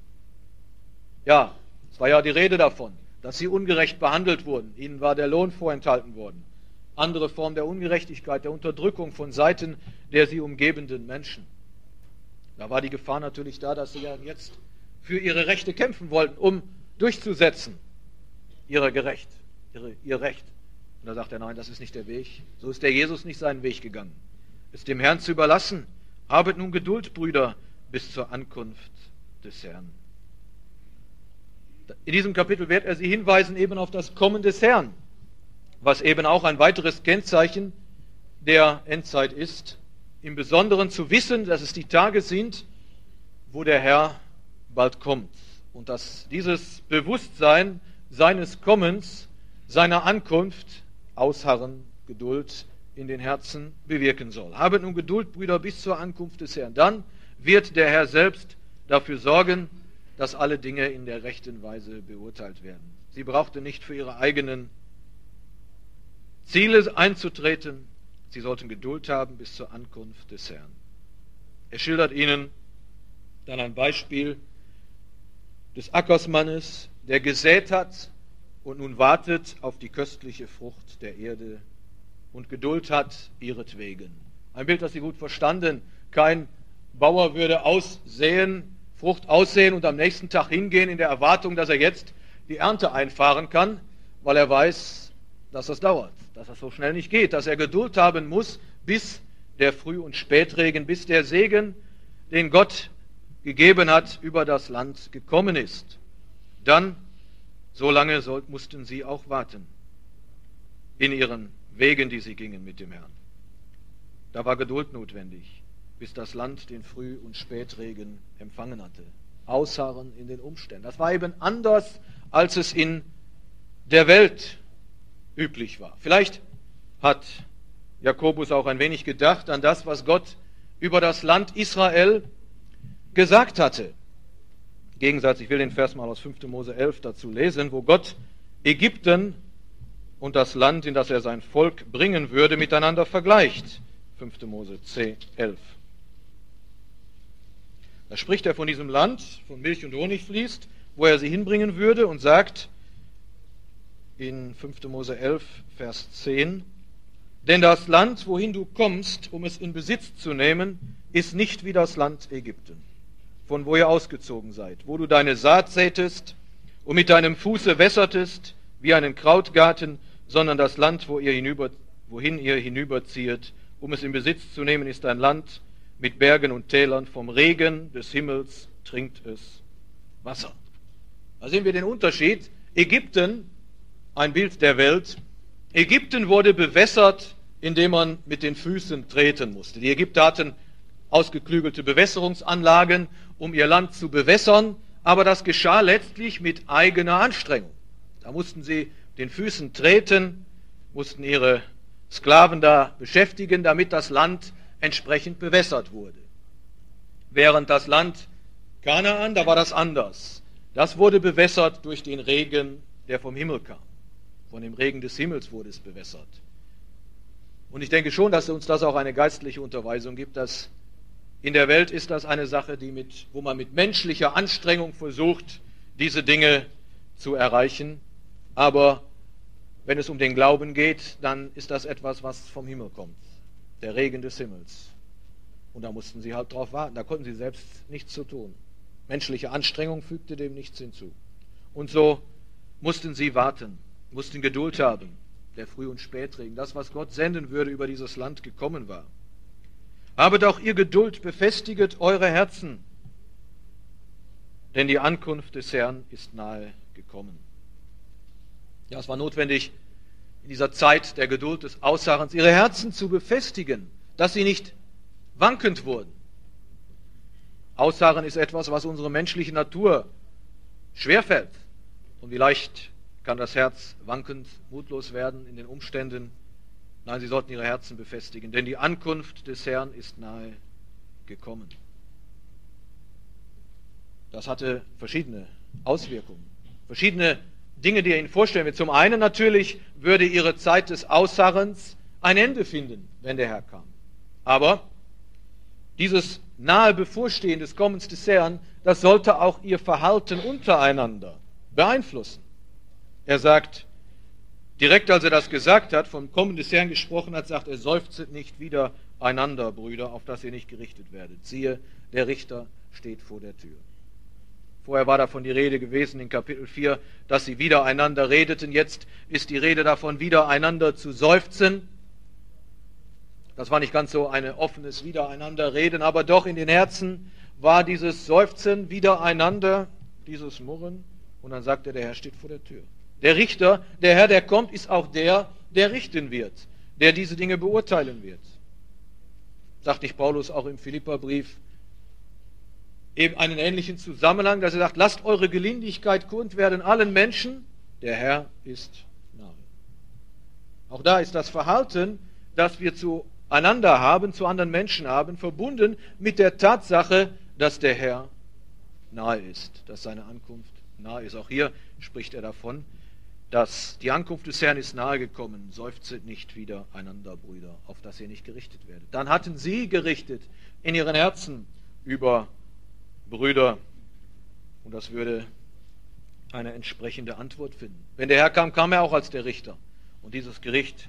Ja, es war ja die Rede davon, dass sie ungerecht behandelt wurden. Ihnen war der Lohn vorenthalten worden. Andere Form der Ungerechtigkeit, der Unterdrückung von Seiten der sie umgebenden Menschen. Da war die Gefahr natürlich da, dass sie ja jetzt für ihre Rechte kämpfen wollten, um durchzusetzen ihr Recht. Und da sagt er, nein, das ist nicht der Weg. So ist der Jesus nicht seinen Weg gegangen. Es dem Herrn zu überlassen. Habet nun Geduld, Brüder, bis zur Ankunft des Herrn. In diesem Kapitel wird er sie hinweisen eben auf das Kommen des Herrn, was eben auch ein weiteres Kennzeichen der Endzeit ist, im Besonderen zu wissen, dass es die Tage sind, wo der Herr bald kommt und dass dieses Bewusstsein seines Kommens, seiner Ankunft, Ausharren, Geduld in den Herzen bewirken soll. Habet nun Geduld, Brüder, bis zur Ankunft des Herrn. Dann wird der Herr selbst dafür sorgen, dass alle Dinge in der rechten Weise beurteilt werden. Sie brauchte nicht für ihre eigenen Ziele einzutreten. Sie sollten Geduld haben bis zur Ankunft des Herrn. Er schildert ihnen dann ein Beispiel des Ackersmannes, der gesät hat und nun wartet auf die köstliche Frucht der Erde und Geduld hat ihretwegen. Ein Bild, das Sie gut verstanden. Kein Bauer würde aussäen, Frucht aussehen und am nächsten Tag hingehen in der Erwartung, dass er jetzt die Ernte einfahren kann, weil er weiß, dass das dauert, dass das so schnell nicht geht, dass er Geduld haben muss, bis der Früh- und Spätregen, bis der Segen, den Gott gegeben hat, über das Land gekommen ist. Dann, so lange mussten sie auch warten in ihren Wegen, die sie gingen mit dem Herrn. Da war Geduld notwendig, bis das Land den Früh- und Spätregen empfangen hatte. Ausharren in den Umständen. Das war eben anders, als es in der Welt üblich war. Vielleicht hat Jakobus auch ein wenig gedacht an das, was Gott über das Land Israel gesagt hatte. Im Gegensatz, ich will den Vers mal aus 5. Mose 11 dazu lesen, wo Gott Ägypten und das Land, in das er sein Volk bringen würde, miteinander vergleicht. 5. Mose 11. Da spricht er von diesem Land, von Milch und Honig fließt, wo er sie hinbringen würde und sagt in 5. Mose 11, Vers 10, denn das Land, wohin du kommst, um es in Besitz zu nehmen, ist nicht wie das Land Ägypten, von wo ihr ausgezogen seid, wo du deine Saat sätest und mit deinem Fuße wässertest, wie einen Krautgarten, sondern das Land, wohin ihr hinüberziehet, um es in Besitz zu nehmen, ist ein Land mit Bergen und Tälern, vom Regen des Himmels trinkt es Wasser. Da sehen wir den Unterschied. Ägypten, ein Bild der Welt. Ägypten wurde bewässert, indem man mit den Füßen treten musste. Die Ägypter hatten ausgeklügelte Bewässerungsanlagen, um ihr Land zu bewässern, aber das geschah letztlich mit eigener Anstrengung. Da mussten sie den Füßen treten, mussten ihre Sklaven da beschäftigen, damit das Land entsprechend bewässert wurde. Während das Land Kanaan, da war das anders. Das wurde bewässert durch den Regen, der vom Himmel kam. Von dem Regen des Himmels wurde es bewässert. Und ich denke schon, dass uns das auch eine geistliche Unterweisung gibt, dass in der Welt ist das eine Sache, wo man mit menschlicher Anstrengung versucht, diese Dinge zu erreichen. Aber wenn es um den Glauben geht, dann ist das etwas, was vom Himmel kommt. Der Regen des Himmels. Und da mussten sie halt drauf warten. Da konnten sie selbst nichts zu tun. Menschliche Anstrengung fügte dem nichts hinzu. Und so mussten sie warten, mussten Geduld haben. Der Früh- und Spätregen, das, was Gott senden würde, über dieses Land gekommen war. Habet auch ihr Geduld, befestiget eure Herzen, denn die Ankunft des Herrn ist nahe gekommen. Ja, es war notwendig, in dieser Zeit der Geduld des Ausharrens ihre Herzen zu befestigen, dass sie nicht wankend wurden. Ausharren ist etwas, was unsere menschliche Natur schwerfällt. Und wie leicht kann das Herz wankend, mutlos werden in den Umständen. Nein, sie sollten ihre Herzen befestigen, denn die Ankunft des Herrn ist nahe gekommen. Das hatte verschiedene Auswirkungen, verschiedene Dinge, die er ihnen vorstellen will. Zum einen natürlich würde ihre Zeit des Ausharrens ein Ende finden, wenn der Herr kam. Aber dieses nahe Bevorstehen des Kommens des Herrn, das sollte auch ihr Verhalten untereinander beeinflussen. Er sagt, direkt als er das gesagt hat, vom Kommen des Herrn gesprochen hat, sagt er, seufzet nicht wieder einander, Brüder, auf dass ihr nicht gerichtet werdet. Siehe, der Richter steht vor der Tür. Vorher war davon die Rede gewesen in Kapitel 4, dass sie wieder einander redeten. Jetzt ist die Rede davon, wieder einander zu seufzen. Das war nicht ganz so ein offenes Wiedereinanderreden, aber doch in den Herzen war dieses Seufzen, Wiedereinander, dieses Murren. Und dann sagt er, der Herr steht vor der Tür. Der Richter, der Herr, der kommt, ist auch der richten wird, der diese Dinge beurteilen wird. Sagt nicht Paulus auch im Philipperbrief, eben einen ähnlichen Zusammenhang, dass er sagt, lasst eure Gelindigkeit kund werden allen Menschen, der Herr ist nahe. Auch da ist das Verhalten, das wir zueinander haben, zu anderen Menschen haben, verbunden mit der Tatsache, dass der Herr nahe ist, dass seine Ankunft nahe ist. Auch hier spricht er davon, dass die Ankunft des Herrn ist nahe gekommen. Seufzet nicht wieder einander, Brüder, auf dass ihr nicht gerichtet werdet. Dann hatten sie gerichtet in ihren Herzen über Brüder, und das würde eine entsprechende Antwort finden. Wenn der Herr kam, kam er auch als der Richter. Und dieses Gericht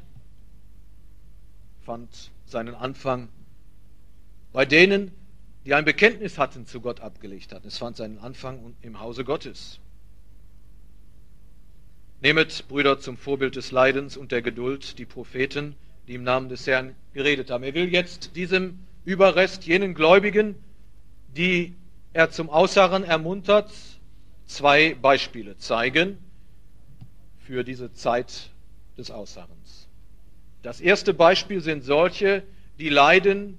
fand seinen Anfang bei denen, die ein Bekenntnis hatten, zu Gott abgelegt hatten. Es fand seinen Anfang im Hause Gottes. Nehmet, Brüder, zum Vorbild des Leidens und der Geduld die Propheten, die im Namen des Herrn geredet haben. Er will jetzt diesem Überrest, jenen Gläubigen, die er zum Ausharren ermuntert, zwei Beispiele zeigen für diese Zeit des Ausharrens. Das erste Beispiel sind solche, die leiden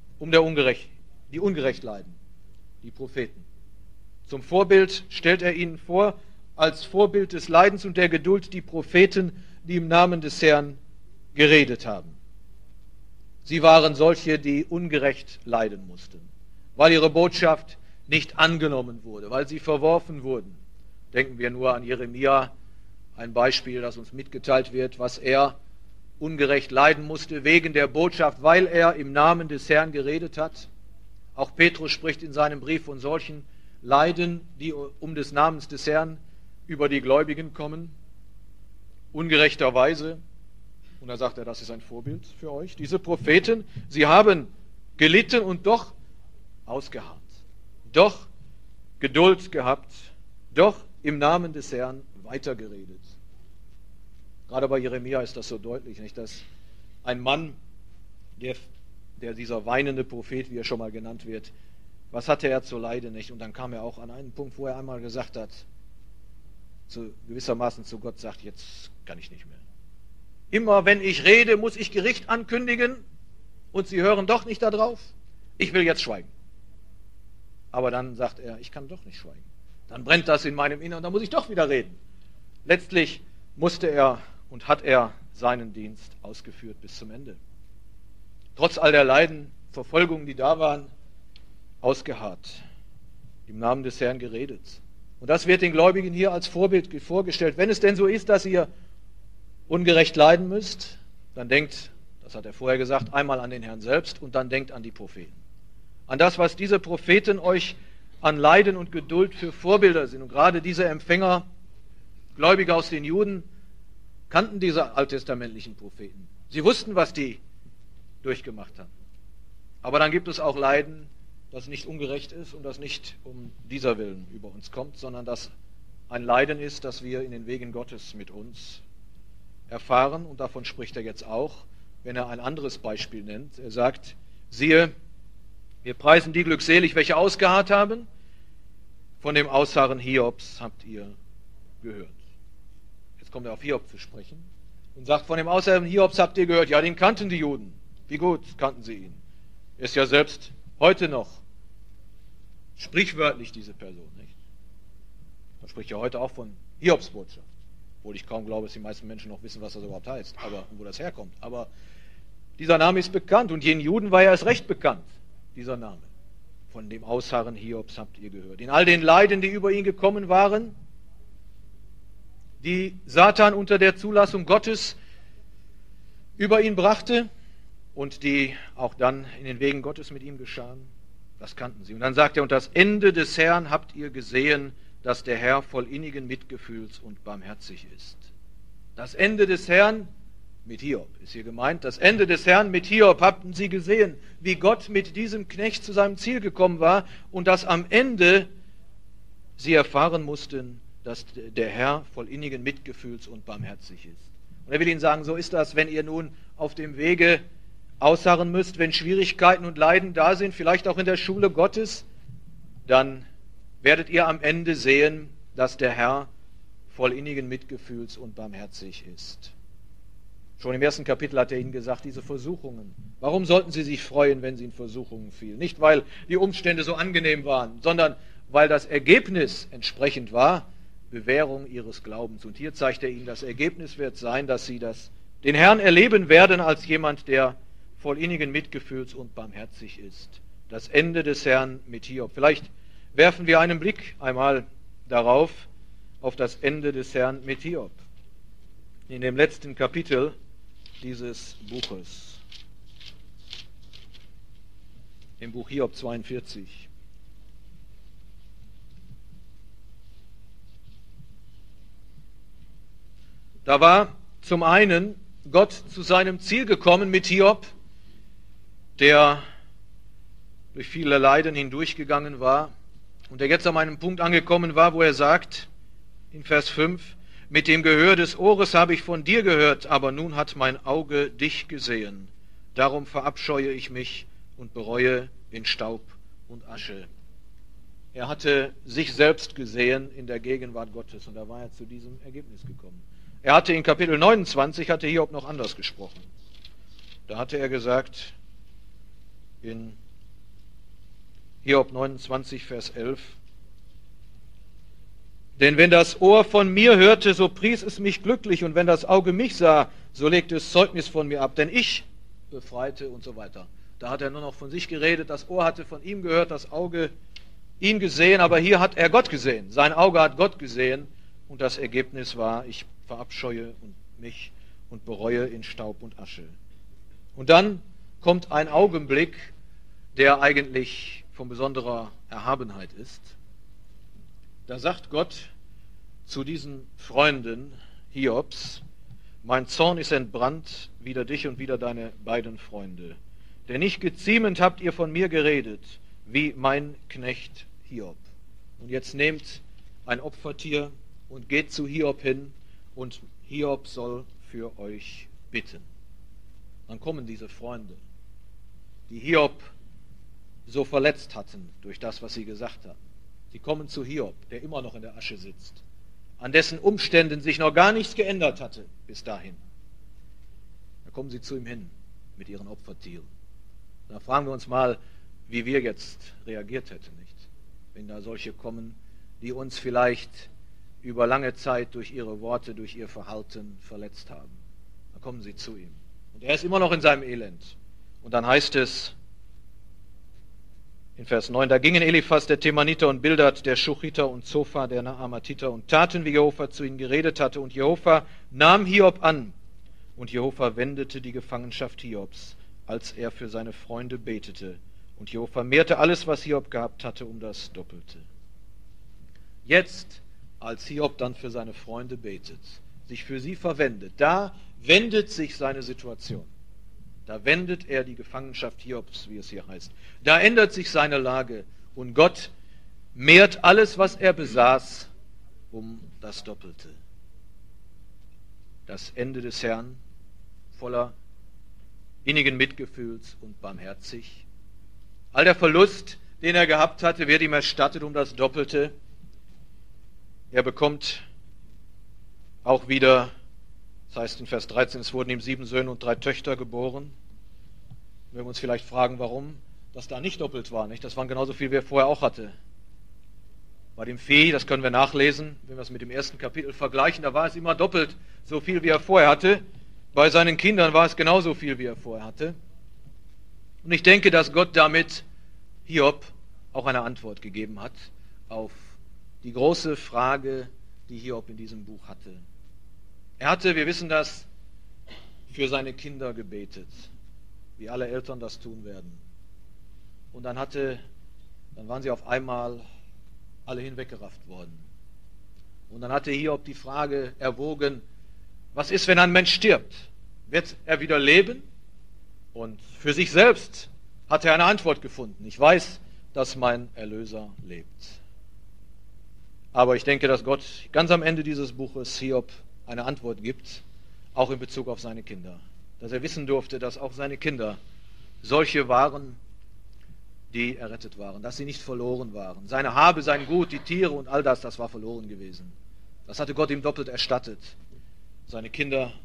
die ungerecht leiden, die Propheten. Zum Vorbild stellt er ihnen vor, als Vorbild des Leidens und der Geduld, die Propheten, die im Namen des Herrn geredet haben. Sie waren solche, die ungerecht leiden mussten, weil ihre Botschaft nicht angenommen wurde, weil sie verworfen wurden. Denken wir nur an Jeremia, ein Beispiel, das uns mitgeteilt wird, was er ungerecht leiden musste wegen der Botschaft, weil er im Namen des Herrn geredet hat. Auch Petrus spricht in seinem Brief von solchen Leiden, die um des Namens des Herrn über die Gläubigen kommen, ungerechterweise. Und da sagt er, das ist ein Vorbild für euch. Diese Propheten, sie haben gelitten und doch ausgeharrt, doch Geduld gehabt, doch im Namen des Herrn weitergeredet. Gerade bei Jeremia ist das so deutlich, nicht, dass ein Mann, der dieser weinende Prophet, wie er schon mal genannt wird, was hatte er zu leiden, nicht? Und dann kam er auch an einen Punkt, wo er einmal gesagt hat, gewissermaßen zu Gott sagt, jetzt kann ich nicht mehr. Immer wenn ich rede, muss ich Gericht ankündigen und sie hören doch nicht darauf. Ich will jetzt schweigen. Aber dann sagt er, ich kann doch nicht schweigen. Dann brennt das in meinem Inneren und dann muss ich doch wieder reden. Letztlich musste er und hat er seinen Dienst ausgeführt bis zum Ende. Trotz all der Leiden, Verfolgungen, die da waren, ausgeharrt, im Namen des Herrn geredet. Und das wird den Gläubigen hier als Vorbild vorgestellt. Wenn es denn so ist, dass ihr ungerecht leiden müsst, dann denkt, das hat er vorher gesagt, einmal an den Herrn selbst und dann denkt an die Propheten. An das, was diese Propheten euch an Leiden und Geduld für Vorbilder sind. Und gerade diese Empfänger, Gläubige aus den Juden, kannten diese alttestamentlichen Propheten. Sie wussten, was die durchgemacht haben. Aber dann gibt es auch Leiden, das nicht ungerecht ist und das nicht um dieser Willen über uns kommt, sondern das ein Leiden ist, das wir in den Wegen Gottes mit uns erfahren. Und davon spricht er jetzt auch, wenn er ein anderes Beispiel nennt. Er sagt, siehe, wir preisen die glückselig, welche ausgeharrt haben. Von dem Ausharren Hiobs habt ihr gehört. Jetzt kommt er auf Hiob zu sprechen und sagt, von dem Ausharren Hiobs habt ihr gehört. Ja, den kannten die Juden. Wie gut kannten sie ihn. Er ist ja selbst heute noch sprichwörtlich diese Person, nicht? Man spricht ja heute auch von Hiobs Botschaft. Obwohl ich kaum glaube, dass die meisten Menschen noch wissen, was das überhaupt heißt, aber wo das herkommt. Aber dieser Name ist bekannt und jenen Juden war ja erst recht bekannt, dieser Name. Von dem Ausharren Hiobs habt ihr gehört. In all den Leiden, die über ihn gekommen waren, die Satan unter der Zulassung Gottes über ihn brachte und die auch dann in den Wegen Gottes mit ihm geschahen, das kannten sie. Und dann sagt er, und das Ende des Herrn habt ihr gesehen, dass der Herr voll innigen Mitgefühls und barmherzig ist. Das Ende des Herrn mit Hiob ist hier gemeint. Das Ende des Herrn mit Hiob hatten sie gesehen, wie Gott mit diesem Knecht zu seinem Ziel gekommen war und dass am Ende sie erfahren mussten, dass der Herr voll innigen Mitgefühls und barmherzig ist. Und er will ihnen sagen, so ist das, wenn ihr nun auf dem Wege ausharren müsst, wenn Schwierigkeiten und Leiden da sind, vielleicht auch in der Schule Gottes, dann werdet ihr am Ende sehen, dass der Herr voll innigen Mitgefühls und barmherzig ist. Schon im ersten Kapitel hat er ihnen gesagt, diese Versuchungen. Warum sollten sie sich freuen, wenn sie in Versuchungen fielen? Nicht, weil die Umstände so angenehm waren, sondern weil das Ergebnis entsprechend war, Bewährung ihres Glaubens. Und hier zeigt er ihnen, das Ergebnis wird sein, dass sie den Herrn erleben werden als jemand, der voll innigen Mitgefühls und barmherzig ist. Das Ende des Herrn mit Hiob. Vielleicht werfen wir einen Blick einmal darauf, auf das Ende des Herrn mit Hiob. In dem letzten Kapitel dieses Buches, im Buch Hiob 42. Da war zum einen Gott zu seinem Ziel gekommen mit Hiob, der durch viele Leiden hindurchgegangen war und der jetzt an einem Punkt angekommen war, wo er sagt, in Vers 5, mit dem Gehör des Ohres habe ich von dir gehört, aber nun hat mein Auge dich gesehen. Darum verabscheue ich mich und bereue in Staub und Asche. Er hatte sich selbst gesehen in der Gegenwart Gottes und da war er zu diesem Ergebnis gekommen. Er hatte in Kapitel 29, hatte Hiob noch anders gesprochen. Da hatte er gesagt, in Hiob 29, Vers 11, denn wenn das Ohr von mir hörte, so pries es mich glücklich, und wenn das Auge mich sah, so legte es Zeugnis von mir ab, denn ich befreite und so weiter. Da hat er nur noch von sich geredet, das Ohr hatte von ihm gehört, das Auge ihn gesehen, aber hier hat er Gott gesehen. Sein Auge hat Gott gesehen und das Ergebnis war, ich verabscheue mich und bereue in Staub und Asche. Und dann kommt ein Augenblick, der eigentlich von besonderer Erhabenheit ist. Da sagt Gott zu diesen Freunden Hiobs, mein Zorn ist entbrannt wider dich und wider deine beiden Freunde. Denn nicht geziemend habt ihr von mir geredet, wie mein Knecht Hiob. Und jetzt nehmt ein Opfertier und geht zu Hiob hin und Hiob soll für euch bitten. Dann kommen diese Freunde, die Hiob so verletzt hatten durch das, was sie gesagt hatten. Sie kommen zu Hiob, der immer noch in der Asche sitzt, an dessen Umständen sich noch gar nichts geändert hatte bis dahin. Da kommen sie zu ihm hin mit ihren Opfertieren. Da fragen wir uns mal, wie wir jetzt reagiert hätten, nicht? Wenn da solche kommen, die uns vielleicht über lange Zeit durch ihre Worte, durch ihr Verhalten verletzt haben. Da kommen sie zu ihm. Und er ist immer noch in seinem Elend. Und dann heißt es in Vers 9, da gingen Eliphas der Temaniter und Bildad der Schuchiter und Zophar der Naamatiter und taten, wie Jehova zu ihnen geredet hatte. Und Jehova nahm Hiob an. Und Jehova wendete die Gefangenschaft Hiobs, als er für seine Freunde betete. Und Jehova mehrte alles, was Hiob gehabt hatte, um das Doppelte. Jetzt, als Hiob dann für seine Freunde betet, sich für sie verwendet, da wendet sich seine Situation. Da wendet er die Gefangenschaft Hiobs, wie es hier heißt. Da ändert sich seine Lage und Gott mehrt alles, was er besaß, um das Doppelte. Das Ende des Herrn voller innigen Mitgefühls und barmherzig. All der Verlust, den er gehabt hatte, wird ihm erstattet um das Doppelte. Er bekommt auch wieder, das heißt in Vers 13, es wurden ihm 7 Söhne und 3 Töchter geboren. Wir werden uns vielleicht fragen, warum das da nicht doppelt war. Nicht? Das waren genauso viel, wie er vorher auch hatte. Bei dem Vieh, das können wir nachlesen, wenn wir es mit dem ersten Kapitel vergleichen, da war es immer doppelt so viel, wie er vorher hatte. Bei seinen Kindern war es genauso viel, wie er vorher hatte. Und ich denke, dass Gott damit Hiob auch eine Antwort gegeben hat auf die große Frage, die Hiob in diesem Buch hatte. Er hatte, wir wissen das, für seine Kinder gebetet, wie alle Eltern das tun werden. Und dann waren sie auf einmal alle hinweggerafft worden. Und dann hatte Hiob die Frage erwogen, was ist, wenn ein Mensch stirbt? Wird er wieder leben? Und für sich selbst hat er eine Antwort gefunden. Ich weiß, dass mein Erlöser lebt. Aber ich denke, dass Gott ganz am Ende dieses Buches Hiob eine Antwort gibt, auch in Bezug auf seine Kinder. Dass er wissen durfte, dass auch seine Kinder solche waren, die errettet waren, dass sie nicht verloren waren. Seine Habe, sein Gut, die Tiere und all das, das war verloren gewesen. Das hatte Gott ihm doppelt erstattet. Seine Kinder,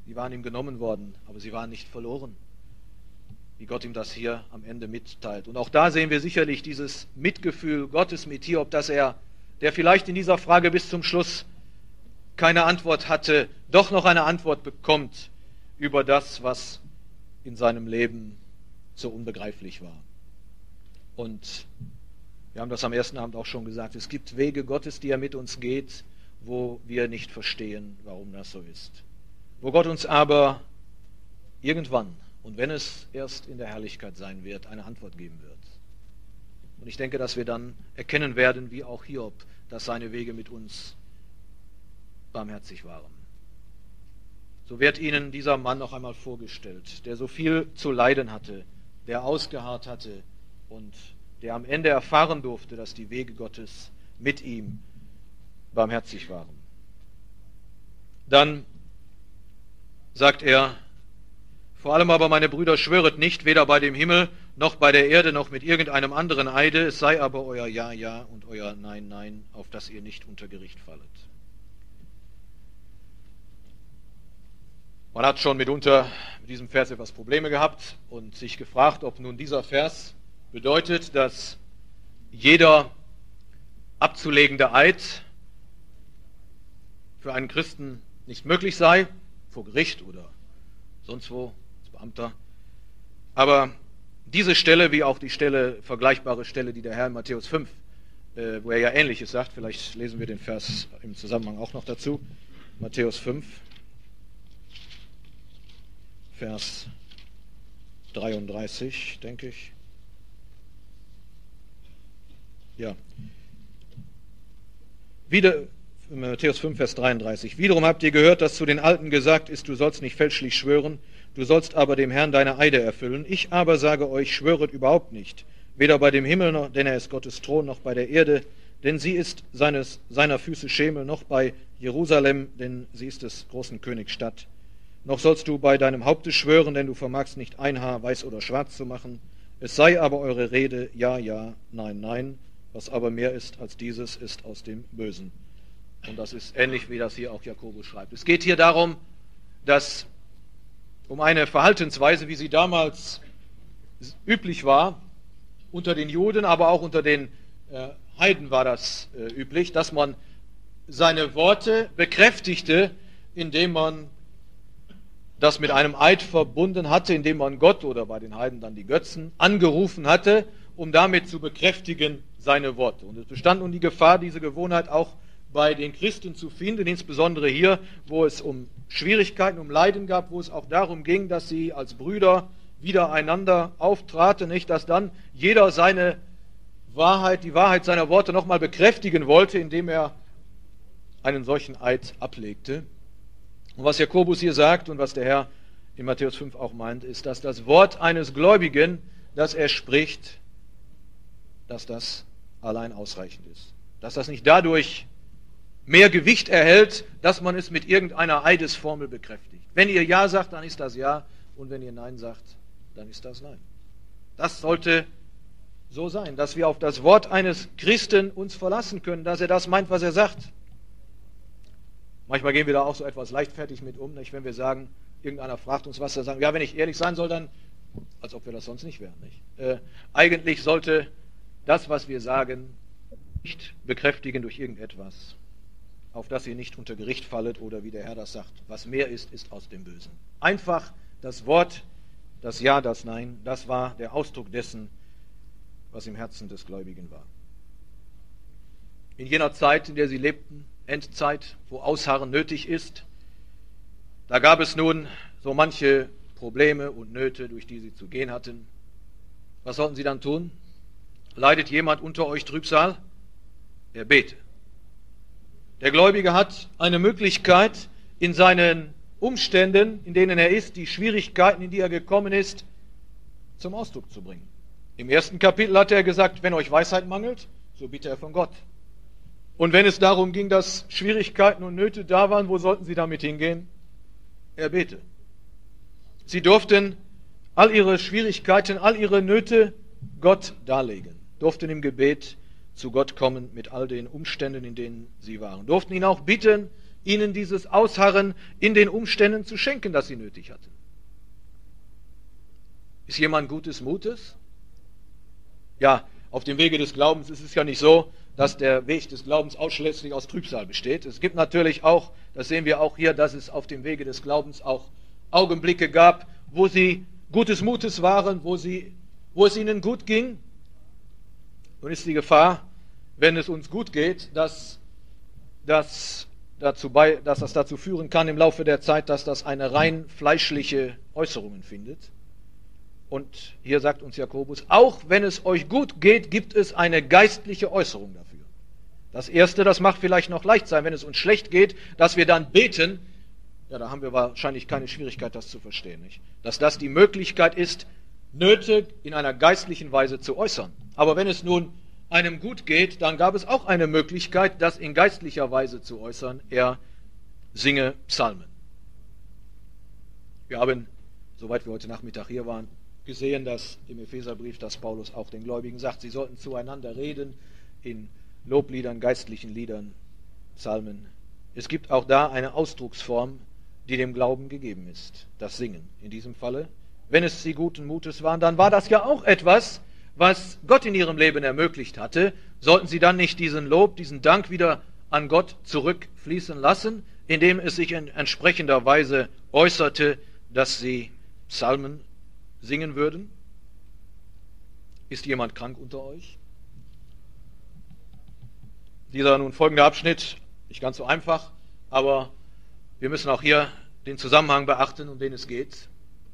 die waren ihm genommen worden, aber sie waren nicht verloren, wie Gott ihm das hier am Ende mitteilt. Und auch da sehen wir sicherlich dieses Mitgefühl Gottes mit Hiob, dass er, der vielleicht in dieser Frage bis zum Schluss keine Antwort hatte, doch noch eine Antwort bekommt über das, was in seinem Leben so unbegreiflich war. Und wir haben das am ersten Abend auch schon gesagt, es gibt Wege Gottes, die er mit uns geht, wo wir nicht verstehen, warum das so ist. Wo Gott uns aber irgendwann, und wenn es erst in der Herrlichkeit sein wird, eine Antwort geben wird. Und ich denke, dass wir dann erkennen werden, wie auch Hiob, dass seine Wege mit uns barmherzig waren. So wird Ihnen dieser Mann noch einmal vorgestellt, der so viel zu leiden hatte, der ausgeharrt hatte und der am Ende erfahren durfte, dass die Wege Gottes mit ihm barmherzig waren. Dann sagt er, vor allem aber, meine Brüder, schwöret nicht, weder bei dem Himmel, noch bei der Erde, noch mit irgendeinem anderen Eide, es sei aber euer Ja, Ja und euer Nein, Nein, auf dass ihr nicht unter Gericht fallet. Man hat schon mitunter mit diesem Vers etwas Probleme gehabt und sich gefragt, ob nun dieser Vers bedeutet, dass jeder abzulegende Eid für einen Christen nicht möglich sei, vor Gericht oder sonst wo, als Beamter. Aber diese Stelle, wie auch die vergleichbare Stelle, die der Herr in Matthäus 5, wo er ja Ähnliches sagt, vielleicht lesen wir den Vers im Zusammenhang auch noch dazu, Matthäus 5, Vers 33, denke ich. Ja. Wieder Matthäus 5, Vers 33. Wiederum habt ihr gehört, dass zu den Alten gesagt ist, du sollst nicht fälschlich schwören, du sollst aber dem Herrn deine Eide erfüllen. Ich aber sage euch, schwöret überhaupt nicht, weder bei dem Himmel, noch, denn er ist Gottes Thron, noch bei der Erde, denn sie ist seiner Füße Schemel, noch bei Jerusalem, denn sie ist des großen Königs Stadt. Noch sollst du bei deinem Haupte schwören, denn du vermagst nicht ein Haar weiß oder schwarz zu machen. Es sei aber eure Rede, ja, ja, nein, nein. Was aber mehr ist als dieses, ist aus dem Bösen. Und das ist ähnlich, wie das hier auch Jakobus schreibt. Es geht hier darum, dass um eine Verhaltensweise, wie sie damals üblich war, unter den Juden, aber auch unter den Heiden war das üblich, dass man seine Worte bekräftigte, indem man das mit einem Eid verbunden hatte, indem man Gott oder bei den Heiden dann die Götzen angerufen hatte, um damit zu bekräftigen seine Worte. Und es bestand nun die Gefahr, diese Gewohnheit auch bei den Christen zu finden, insbesondere hier, wo es um Schwierigkeiten, um Leiden gab, wo es auch darum ging, dass sie als Brüder wieder einander auftraten, nicht, dass dann jeder seine Wahrheit, die Wahrheit seiner Worte nochmal bekräftigen wollte, indem er einen solchen Eid ablegte. Und was Jakobus hier sagt und was der Herr in Matthäus 5 auch meint, ist, dass das Wort eines Gläubigen, das er spricht, dass das allein ausreichend ist. Dass das nicht dadurch mehr Gewicht erhält, dass man es mit irgendeiner Eidesformel bekräftigt. Wenn ihr Ja sagt, dann ist das Ja, und wenn ihr Nein sagt, dann ist das Nein. Das sollte so sein, dass wir auf das Wort eines Christen uns verlassen können, dass er das meint, was er sagt. Manchmal gehen wir da auch so etwas leichtfertig mit um, nicht? Wenn wir sagen, irgendeiner fragt uns was, dann sagen, ja, wenn ich ehrlich sein soll, dann, als ob wir das sonst nicht wären. Nicht? Eigentlich sollte das, was wir sagen, nicht bekräftigen durch irgendetwas, auf das ihr nicht unter Gericht fallet oder wie der Herr das sagt, was mehr ist, ist aus dem Bösen. Einfach das Wort, das Ja, das Nein, das war der Ausdruck dessen, was im Herzen des Gläubigen war. In jener Zeit, in der sie lebten, Endzeit, wo Ausharren nötig ist, da gab es nun so manche Probleme und Nöte, durch die sie zu gehen hatten. Was sollten sie dann tun? Leidet jemand unter euch Trübsal? Er bete. Der Gläubige hat eine Möglichkeit, in seinen Umständen, in denen er ist, die Schwierigkeiten, in die er gekommen ist, zum Ausdruck zu bringen. Im ersten Kapitel hat er gesagt, wenn euch Weisheit mangelt, so bitte er von Gott. Und wenn es darum ging, dass Schwierigkeiten und Nöte da waren, wo sollten sie damit hingehen? Er bete. Sie durften all ihre Schwierigkeiten, all ihre Nöte Gott darlegen, durften im Gebet zu Gott kommen mit all den Umständen, in denen sie waren, durften ihn auch bitten ihnen dieses Ausharren in den Umständen zu schenken, das sie nötig hatten. Ist jemand gutes Mutes? Ja, auf dem Wege des Glaubens ist es ja nicht so, dass der Weg des Glaubens ausschließlich aus Trübsal besteht. Es gibt natürlich auch, das sehen wir auch hier, dass es auf dem Wege des Glaubens auch Augenblicke gab, wo sie gutes Mutes waren, wo es ihnen gut ging. Nun ist die Gefahr, wenn es uns gut geht, dass das dazu führen kann im Laufe der Zeit, dass das eine rein fleischliche Äußerung findet. Und hier sagt uns Jakobus, auch wenn es euch gut geht, gibt es eine geistliche Äußerung dafür. Das Erste, das mag vielleicht noch leicht sein, wenn es uns schlecht geht, dass wir dann beten. Ja, da haben wir wahrscheinlich keine Schwierigkeit, das zu verstehen, nicht? Dass das die Möglichkeit ist, Nöte in einer geistlichen Weise zu äußern. Aber wenn es nun einem gut geht, dann gab es auch eine Möglichkeit, das in geistlicher Weise zu äußern. Er singe Psalmen. Wir haben, soweit wir heute Nachmittag hier waren, gesehen, dass im Epheserbrief, dass Paulus auch den Gläubigen sagt, sie sollten zueinander reden in Lobliedern, geistlichen Liedern, Psalmen. Es gibt auch da eine Ausdrucksform, die dem Glauben gegeben ist, das Singen. In diesem Falle, wenn es sie guten Mutes waren, dann war das ja auch etwas, was Gott in ihrem Leben ermöglicht hatte. Sollten sie dann nicht diesen Lob, diesen Dank wieder an Gott zurückfließen lassen, indem es sich in entsprechender Weise äußerte, dass sie Psalmen singen würden? Ist jemand krank unter euch? Dieser nun folgende Abschnitt, nicht ganz so einfach, aber wir müssen auch hier den Zusammenhang beachten, um den es geht.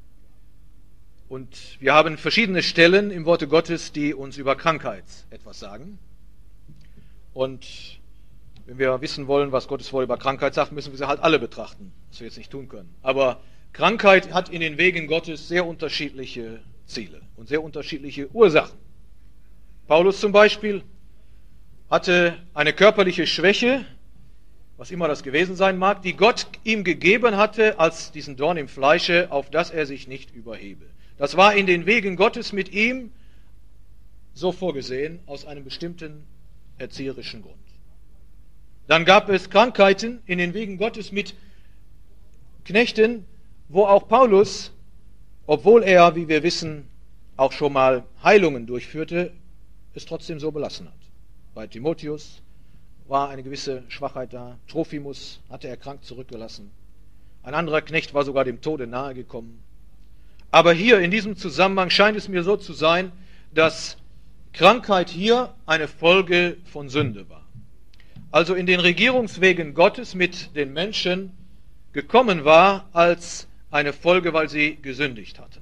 Und wir haben verschiedene Stellen im Worte Gottes, die uns über Krankheit etwas sagen. Und wenn wir wissen wollen, was Gottes Wort über Krankheit sagt, müssen wir sie halt alle betrachten, was wir jetzt nicht tun können. Aber Krankheit hat in den Wegen Gottes sehr unterschiedliche Ziele und sehr unterschiedliche Ursachen. Paulus zum Beispiel hatte eine körperliche Schwäche, was immer das gewesen sein mag, die Gott ihm gegeben hatte als diesen Dorn im Fleische, auf das er sich nicht überhebe. Das war in den Wegen Gottes mit ihm so vorgesehen, aus einem bestimmten erzieherischen Grund. Dann gab es Krankheiten in den Wegen Gottes mit Knechten, wo auch Paulus, obwohl er, wie wir wissen, auch schon mal Heilungen durchführte, es trotzdem so belassen hat. Bei Timotheus war eine gewisse Schwachheit da. Trophimus hatte er krank zurückgelassen. Ein anderer Knecht war sogar dem Tode nahe gekommen. Aber hier in diesem Zusammenhang scheint es mir so zu sein, dass Krankheit hier eine Folge von Sünde war. Also in den Regierungswegen Gottes mit den Menschen gekommen war als eine Folge, weil sie gesündigt hatten.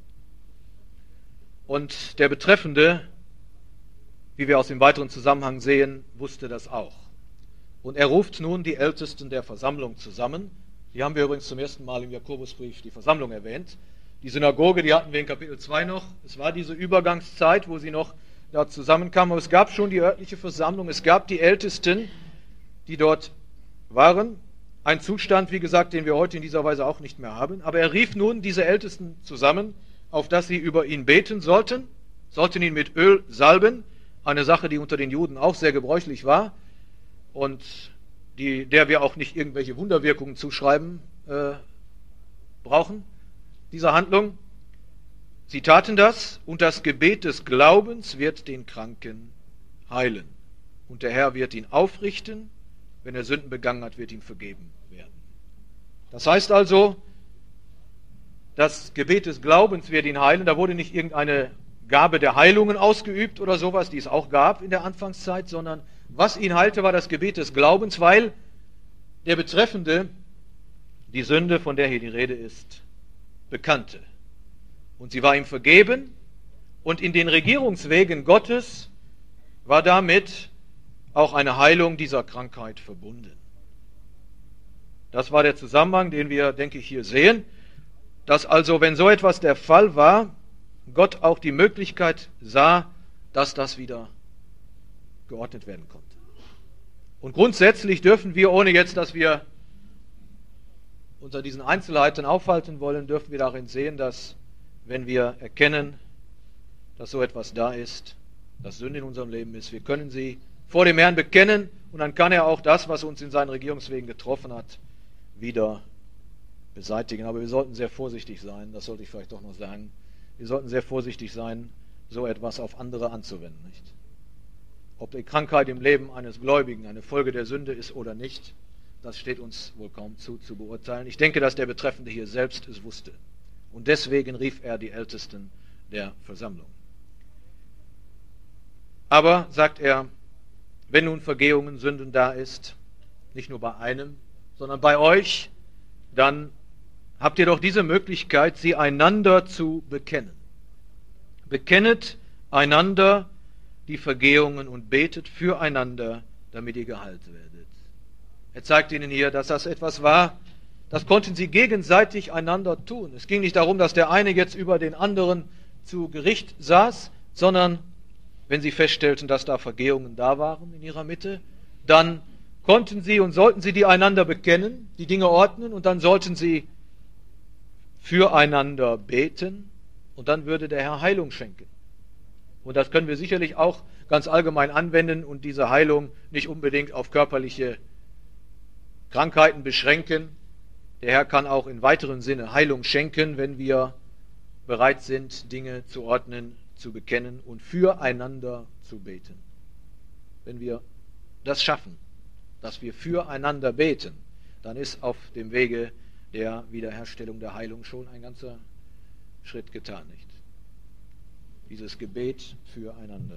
Und der Betreffende, wie wir aus dem weiteren Zusammenhang sehen, wusste das auch. Und er ruft nun die Ältesten der Versammlung zusammen. Die haben wir übrigens zum ersten Mal im Jakobusbrief die Versammlung erwähnt. Die Synagoge, die hatten wir in Kapitel 2 noch. Es war diese Übergangszeit, wo sie noch da zusammenkamen. Aber es gab schon die örtliche Versammlung. Es gab die Ältesten, die dort waren. Ein Zustand, wie gesagt, den wir heute in dieser Weise auch nicht mehr haben. Aber er rief nun diese Ältesten zusammen, auf dass sie über ihn beten sollten ihn mit Öl salben. Eine Sache, die unter den Juden auch sehr gebräuchlich war und der wir auch nicht irgendwelche Wunderwirkungen zuschreiben brauchen, dieser Handlung. Sie taten das und das Gebet des Glaubens wird den Kranken heilen. Und der Herr wird ihn aufrichten, wenn er Sünden begangen hat, wird ihm vergeben werden. Das heißt also, das Gebet des Glaubens wird ihn heilen. Da wurde nicht irgendeine Gabe der Heilungen ausgeübt oder sowas, die es auch gab in der Anfangszeit, sondern was ihn heilte, war das Gebet des Glaubens, weil der Betreffende die Sünde, von der hier die Rede ist, bekannte. Und sie war ihm vergeben und in den Regierungswegen Gottes war damit auch eine Heilung dieser Krankheit verbunden. Das war der Zusammenhang, den wir, denke ich, hier sehen, dass also, wenn so etwas der Fall war, Gott auch die Möglichkeit sah, dass das wieder geordnet werden konnte. Und grundsätzlich dürfen wir, ohne jetzt, dass wir unter diesen Einzelheiten aufhalten wollen, dürfen wir darin sehen, dass, wenn wir erkennen, dass so etwas da ist, dass Sünde in unserem Leben ist, wir können sie vor dem Herrn bekennen und dann kann er auch das, was uns in seinen Regierungswegen getroffen hat, wieder beseitigen. Aber wir sollten sehr vorsichtig sein, das sollte ich vielleicht doch noch sagen. Wir sollten sehr vorsichtig sein, so etwas auf andere anzuwenden, nicht? Ob die Krankheit im Leben eines Gläubigen eine Folge der Sünde ist oder nicht, das steht uns wohl kaum zu beurteilen. Ich denke, dass der Betreffende hier selbst es wusste. Und deswegen rief er die Ältesten der Versammlung. Aber, sagt er, wenn nun Vergehungen, Sünden da ist, nicht nur bei einem, sondern bei euch, dann habt ihr doch diese Möglichkeit, sie einander zu bekennen. Bekennet einander die Vergehungen und betet füreinander, damit ihr geheilt werdet. Er zeigt ihnen hier, dass das etwas war, das konnten sie gegenseitig einander tun. Es ging nicht darum, dass der eine jetzt über den anderen zu Gericht saß, sondern wenn sie feststellten, dass da Vergehungen da waren in ihrer Mitte, dann konnten sie und sollten sie die einander bekennen, die Dinge ordnen und dann sollten sie füreinander beten und dann würde der Herr Heilung schenken. Und das können wir sicherlich auch ganz allgemein anwenden und diese Heilung nicht unbedingt auf körperliche Krankheiten beschränken. Der Herr kann auch in weiterem Sinne Heilung schenken, wenn wir bereit sind, Dinge zu ordnen, zu bekennen und füreinander zu beten. Wenn wir das schaffen, dass wir füreinander beten, dann ist auf dem Wege der Wiederherstellung der Heilung schon ein ganzer Schritt getan, nicht? Dieses Gebet füreinander.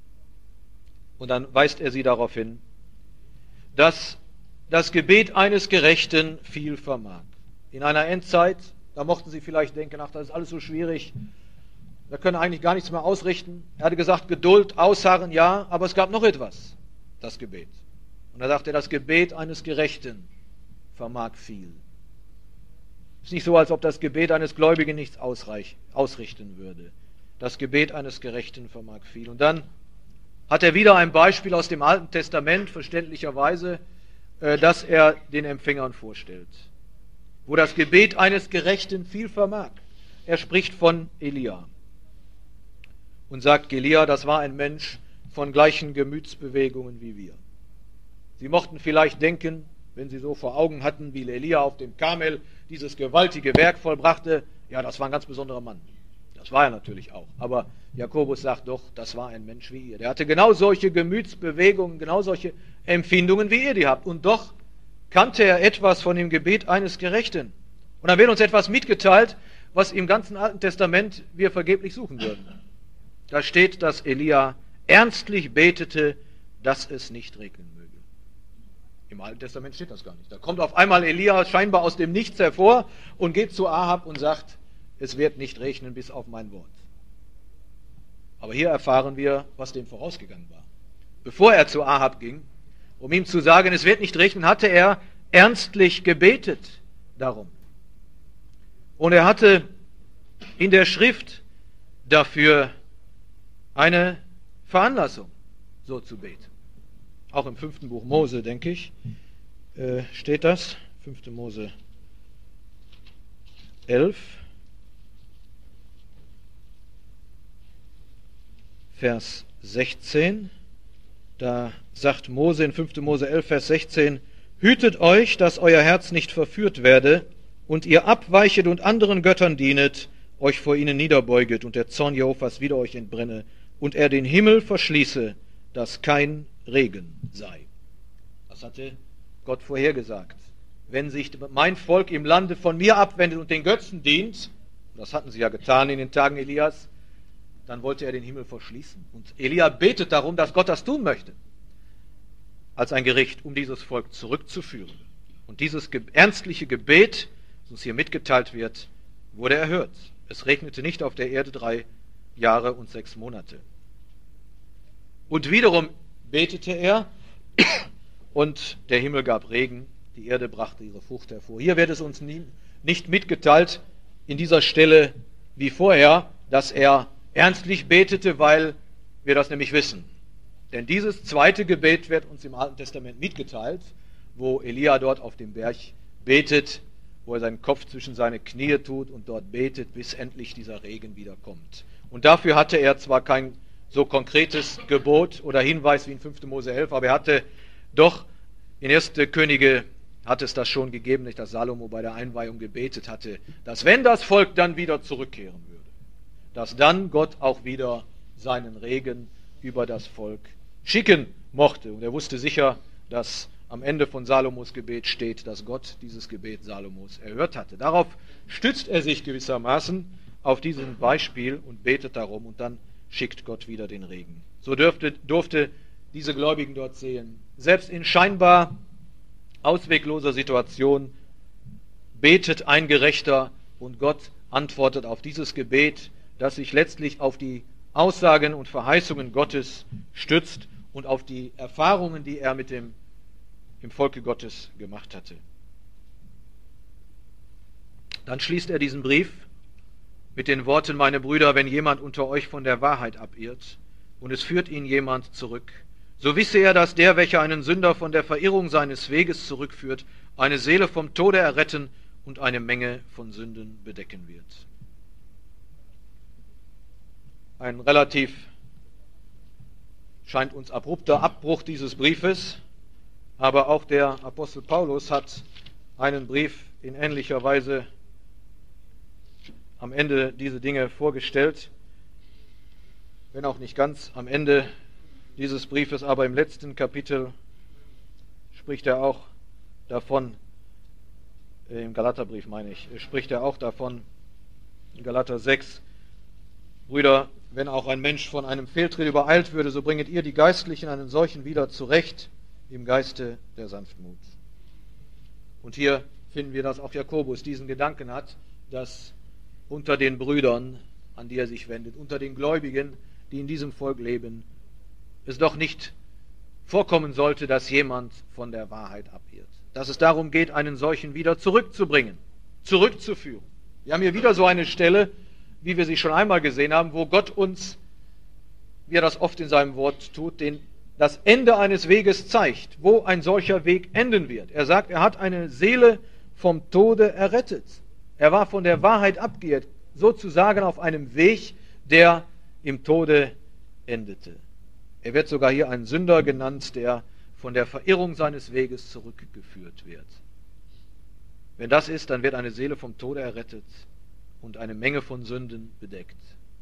Und dann weist er sie darauf hin, dass das Gebet eines Gerechten viel vermag. In einer Endzeit, da mochten sie vielleicht denken, ach, das ist alles so schwierig, wir können eigentlich gar nichts mehr ausrichten. Er hatte gesagt, Geduld, Ausharren, ja, aber es gab noch etwas, das Gebet. Und er sagte, das Gebet eines Gerechten vermag viel. Es ist nicht so, als ob das Gebet eines Gläubigen nichts ausrichten würde. Das Gebet eines Gerechten vermag viel. Und dann hat er wieder ein Beispiel aus dem Alten Testament, verständlicherweise, das er den Empfängern vorstellt, wo das Gebet eines Gerechten viel vermag. Er spricht von Elia und sagt, Elia, das war ein Mensch von gleichen Gemütsbewegungen wie wir. Sie mochten vielleicht denken, wenn sie so vor Augen hatten, wie Elia auf dem Karmel dieses gewaltige Werk vollbrachte, ja, das war ein ganz besonderer Mann. Das war er natürlich auch. Aber Jakobus sagt doch, das war ein Mensch wie ihr. Der hatte genau solche Gemütsbewegungen, genau solche Empfindungen, wie ihr die habt. Und doch kannte er etwas von dem Gebet eines Gerechten. Und dann wird uns etwas mitgeteilt, was im ganzen Alten Testament wir vergeblich suchen würden. Da steht, dass Elia ernstlich betete, dass es nicht regnen möge. Im Alten Testament steht das gar nicht. Da kommt auf einmal Elia scheinbar aus dem Nichts hervor und geht zu Ahab und sagt, es wird nicht regnen bis auf mein Wort. Aber hier erfahren wir, was dem vorausgegangen war. Bevor er zu Ahab ging, um ihm zu sagen, es wird nicht regnen, hatte er ernstlich gebetet darum. Und er hatte in der Schrift dafür eine Veranlassung, so zu beten. Auch im 5. Buch Mose, denke ich, steht das. 5. Mose 11. Vers 16, da sagt Mose in 5. Mose 11, Vers 16, hütet euch, dass euer Herz nicht verführt werde und ihr abweichet und anderen Göttern dienet, euch vor ihnen niederbeuget und der Zorn Jehovas wider euch entbrenne und er den Himmel verschließe, dass kein Regen sei. Das hatte Gott vorhergesagt. Wenn sich mein Volk im Lande von mir abwendet und den Götzen dient, das hatten sie ja getan in den Tagen Elias, dann wollte er den Himmel verschließen. Und Elia betet darum, dass Gott das tun möchte, als ein Gericht, um dieses Volk zurückzuführen. Und dieses ernstliche Gebet, das uns hier mitgeteilt wird, wurde erhört. Es regnete nicht auf der Erde 3 Jahre und 6 Monate. Und wiederum betete er, und der Himmel gab Regen, die Erde brachte ihre Frucht hervor. Hier wird es uns nicht mitgeteilt, in dieser Stelle wie vorher, dass er ernstlich betete, weil wir das nämlich wissen. Denn dieses zweite Gebet wird uns im Alten Testament mitgeteilt, wo Elia dort auf dem Berg betet, wo er seinen Kopf zwischen seine Knie tut und dort betet, bis endlich dieser Regen wiederkommt. Und dafür hatte er zwar kein so konkretes Gebot oder Hinweis wie in 5. Mose 11, aber er hatte doch in 1. Könige hat es das schon gegeben, nicht, dass Salomo bei der Einweihung gebetet hatte, dass wenn das Volk dann wieder zurückkehren würde, dass dann Gott auch wieder seinen Regen über das Volk schicken mochte. Und er wusste sicher, dass am Ende von Salomos Gebet steht, dass Gott dieses Gebet Salomos erhört hatte. Darauf stützt er sich gewissermaßen auf diesem Beispiel und betet darum und dann schickt Gott wieder den Regen. So durfte diese Gläubigen dort sehen, selbst in scheinbar auswegloser Situation betet ein Gerechter und Gott antwortet auf dieses Gebet, das sich letztlich auf die Aussagen und Verheißungen Gottes stützt und auf die Erfahrungen, die er mit im Volke Gottes gemacht hatte. Dann schließt er diesen Brief mit den Worten: Meine Brüder, wenn jemand unter euch von der Wahrheit abirrt und es führt ihn jemand zurück, so wisse er, dass der, welcher einen Sünder von der Verirrung seines Weges zurückführt, eine Seele vom Tode erretten und eine Menge von Sünden bedecken wird. Ein relativ, scheint uns abrupter Abbruch dieses Briefes, aber auch der Apostel Paulus hat einen Brief in ähnlicher Weise am Ende diese Dinge vorgestellt, wenn auch nicht ganz am Ende dieses Briefes, aber im letzten Kapitel spricht er auch davon, im Galaterbrief meine ich, spricht er auch davon, in Galater 6, Brüder, wenn auch ein Mensch von einem Fehltritt übereilt würde, so bringet ihr die Geistlichen einen solchen wieder zurecht im Geiste der Sanftmut. Und hier finden wir, dass auch Jakobus diesen Gedanken hat, dass unter den Brüdern, an die er sich wendet, unter den Gläubigen, die in diesem Volk leben, es doch nicht vorkommen sollte, dass jemand von der Wahrheit abirrt. Dass es darum geht, einen solchen wieder zurückzubringen, zurückzuführen. Wir haben hier wieder so eine Stelle, wie wir sie schon einmal gesehen haben, wo Gott uns, wie er das oft in seinem Wort tut, das Ende eines Weges zeigt, wo ein solcher Weg enden wird. Er sagt, er hat eine Seele vom Tode errettet. Er war von der Wahrheit abgeirrt, sozusagen auf einem Weg, der im Tode endete. Er wird sogar hier ein Sünder genannt, der von der Verirrung seines Weges zurückgeführt wird. Wenn das ist, dann wird eine Seele vom Tode errettet und eine Menge von Sünden bedeckt.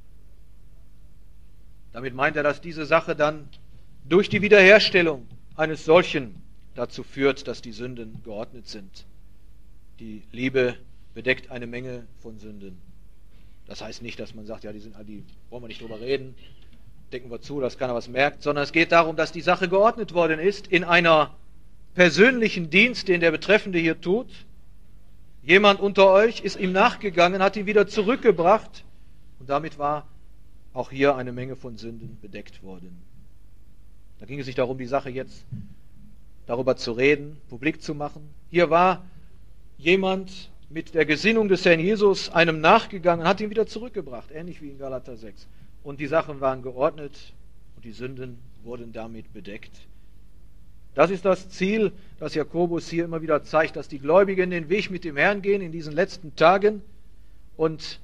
Damit meint er, dass diese Sache dann durch die Wiederherstellung eines solchen dazu führt, dass die Sünden geordnet sind. Die Liebe bedeckt eine Menge von Sünden. Das heißt nicht, dass man sagt, ja, die wollen wir nicht drüber reden, decken wir zu, dass keiner was merkt, sondern es geht darum, dass die Sache geordnet worden ist in einer persönlichen Dienst, den der Betreffende hier tut. Jemand unter euch ist ihm nachgegangen, hat ihn wieder zurückgebracht und damit war auch hier eine Menge von Sünden bedeckt worden. Da ging es nicht darum, die Sache jetzt darüber zu reden, publik zu machen. Hier war jemand mit der Gesinnung des Herrn Jesus einem nachgegangen, hat ihn wieder zurückgebracht, ähnlich wie in Galater 6. Und die Sachen waren geordnet und die Sünden wurden damit bedeckt. Das ist das Ziel, das Jakobus hier immer wieder zeigt, dass die Gläubigen den Weg mit dem Herrn gehen in diesen letzten Tagen und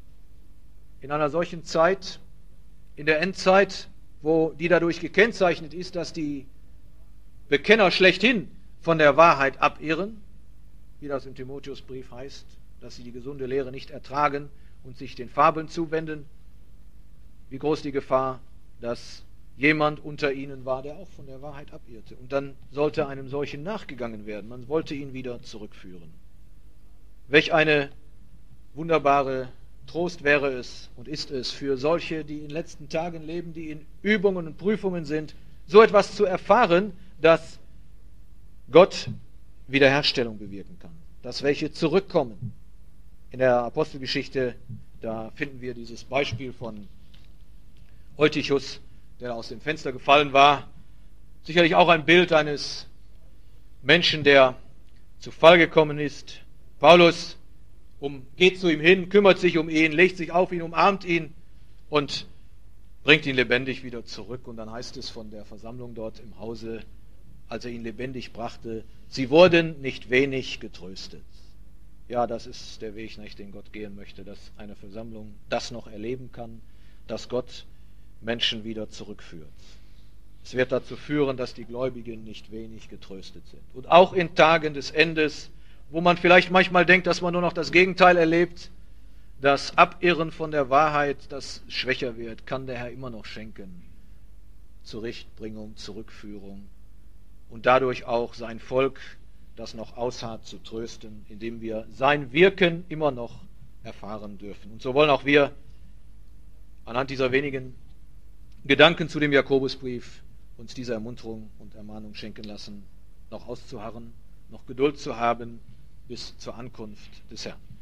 in einer solchen Zeit, in der Endzeit, wo die dadurch gekennzeichnet ist, dass die Bekenner schlechthin von der Wahrheit abirren, wie das im Timotheusbrief heißt, dass sie die gesunde Lehre nicht ertragen und sich den Fabeln zuwenden. Wie groß die Gefahr, dass jemand unter ihnen war, der auch von der Wahrheit abirrte. Und dann sollte einem solchen nachgegangen werden. Man wollte ihn wieder zurückführen. Welch eine wunderbare Trost wäre es und ist es für solche, die in letzten Tagen leben, die in Übungen und Prüfungen sind, so etwas zu erfahren, dass Gott Wiederherstellung bewirken kann. Dass welche zurückkommen. In der Apostelgeschichte, da finden wir dieses Beispiel von Eutychus, der aus dem Fenster gefallen war. Sicherlich auch ein Bild eines Menschen, der zu Fall gekommen ist. Paulus geht zu ihm hin, kümmert sich um ihn, legt sich auf ihn, umarmt ihn und bringt ihn lebendig wieder zurück. Und dann heißt es von der Versammlung dort im Hause, als er ihn lebendig brachte, sie wurden nicht wenig getröstet. Ja, das ist der Weg, nach dem Gott gehen möchte, dass eine Versammlung das noch erleben kann, dass Gott Menschen wieder zurückführt. Es wird dazu führen, dass die Gläubigen nicht wenig getröstet sind. Und auch in Tagen des Endes, wo man vielleicht manchmal denkt, dass man nur noch das Gegenteil erlebt, das Abirren von der Wahrheit, das schwächer wird, kann der Herr immer noch schenken. Zurechtbringung, Zurückführung und dadurch auch sein Volk, das noch ausharrt, zu trösten, indem wir sein Wirken immer noch erfahren dürfen. Und so wollen auch wir anhand dieser wenigen Gedanken zu dem Jakobusbrief uns diese Ermunterung und Ermahnung schenken lassen, noch auszuharren, noch Geduld zu haben bis zur Ankunft des Herrn.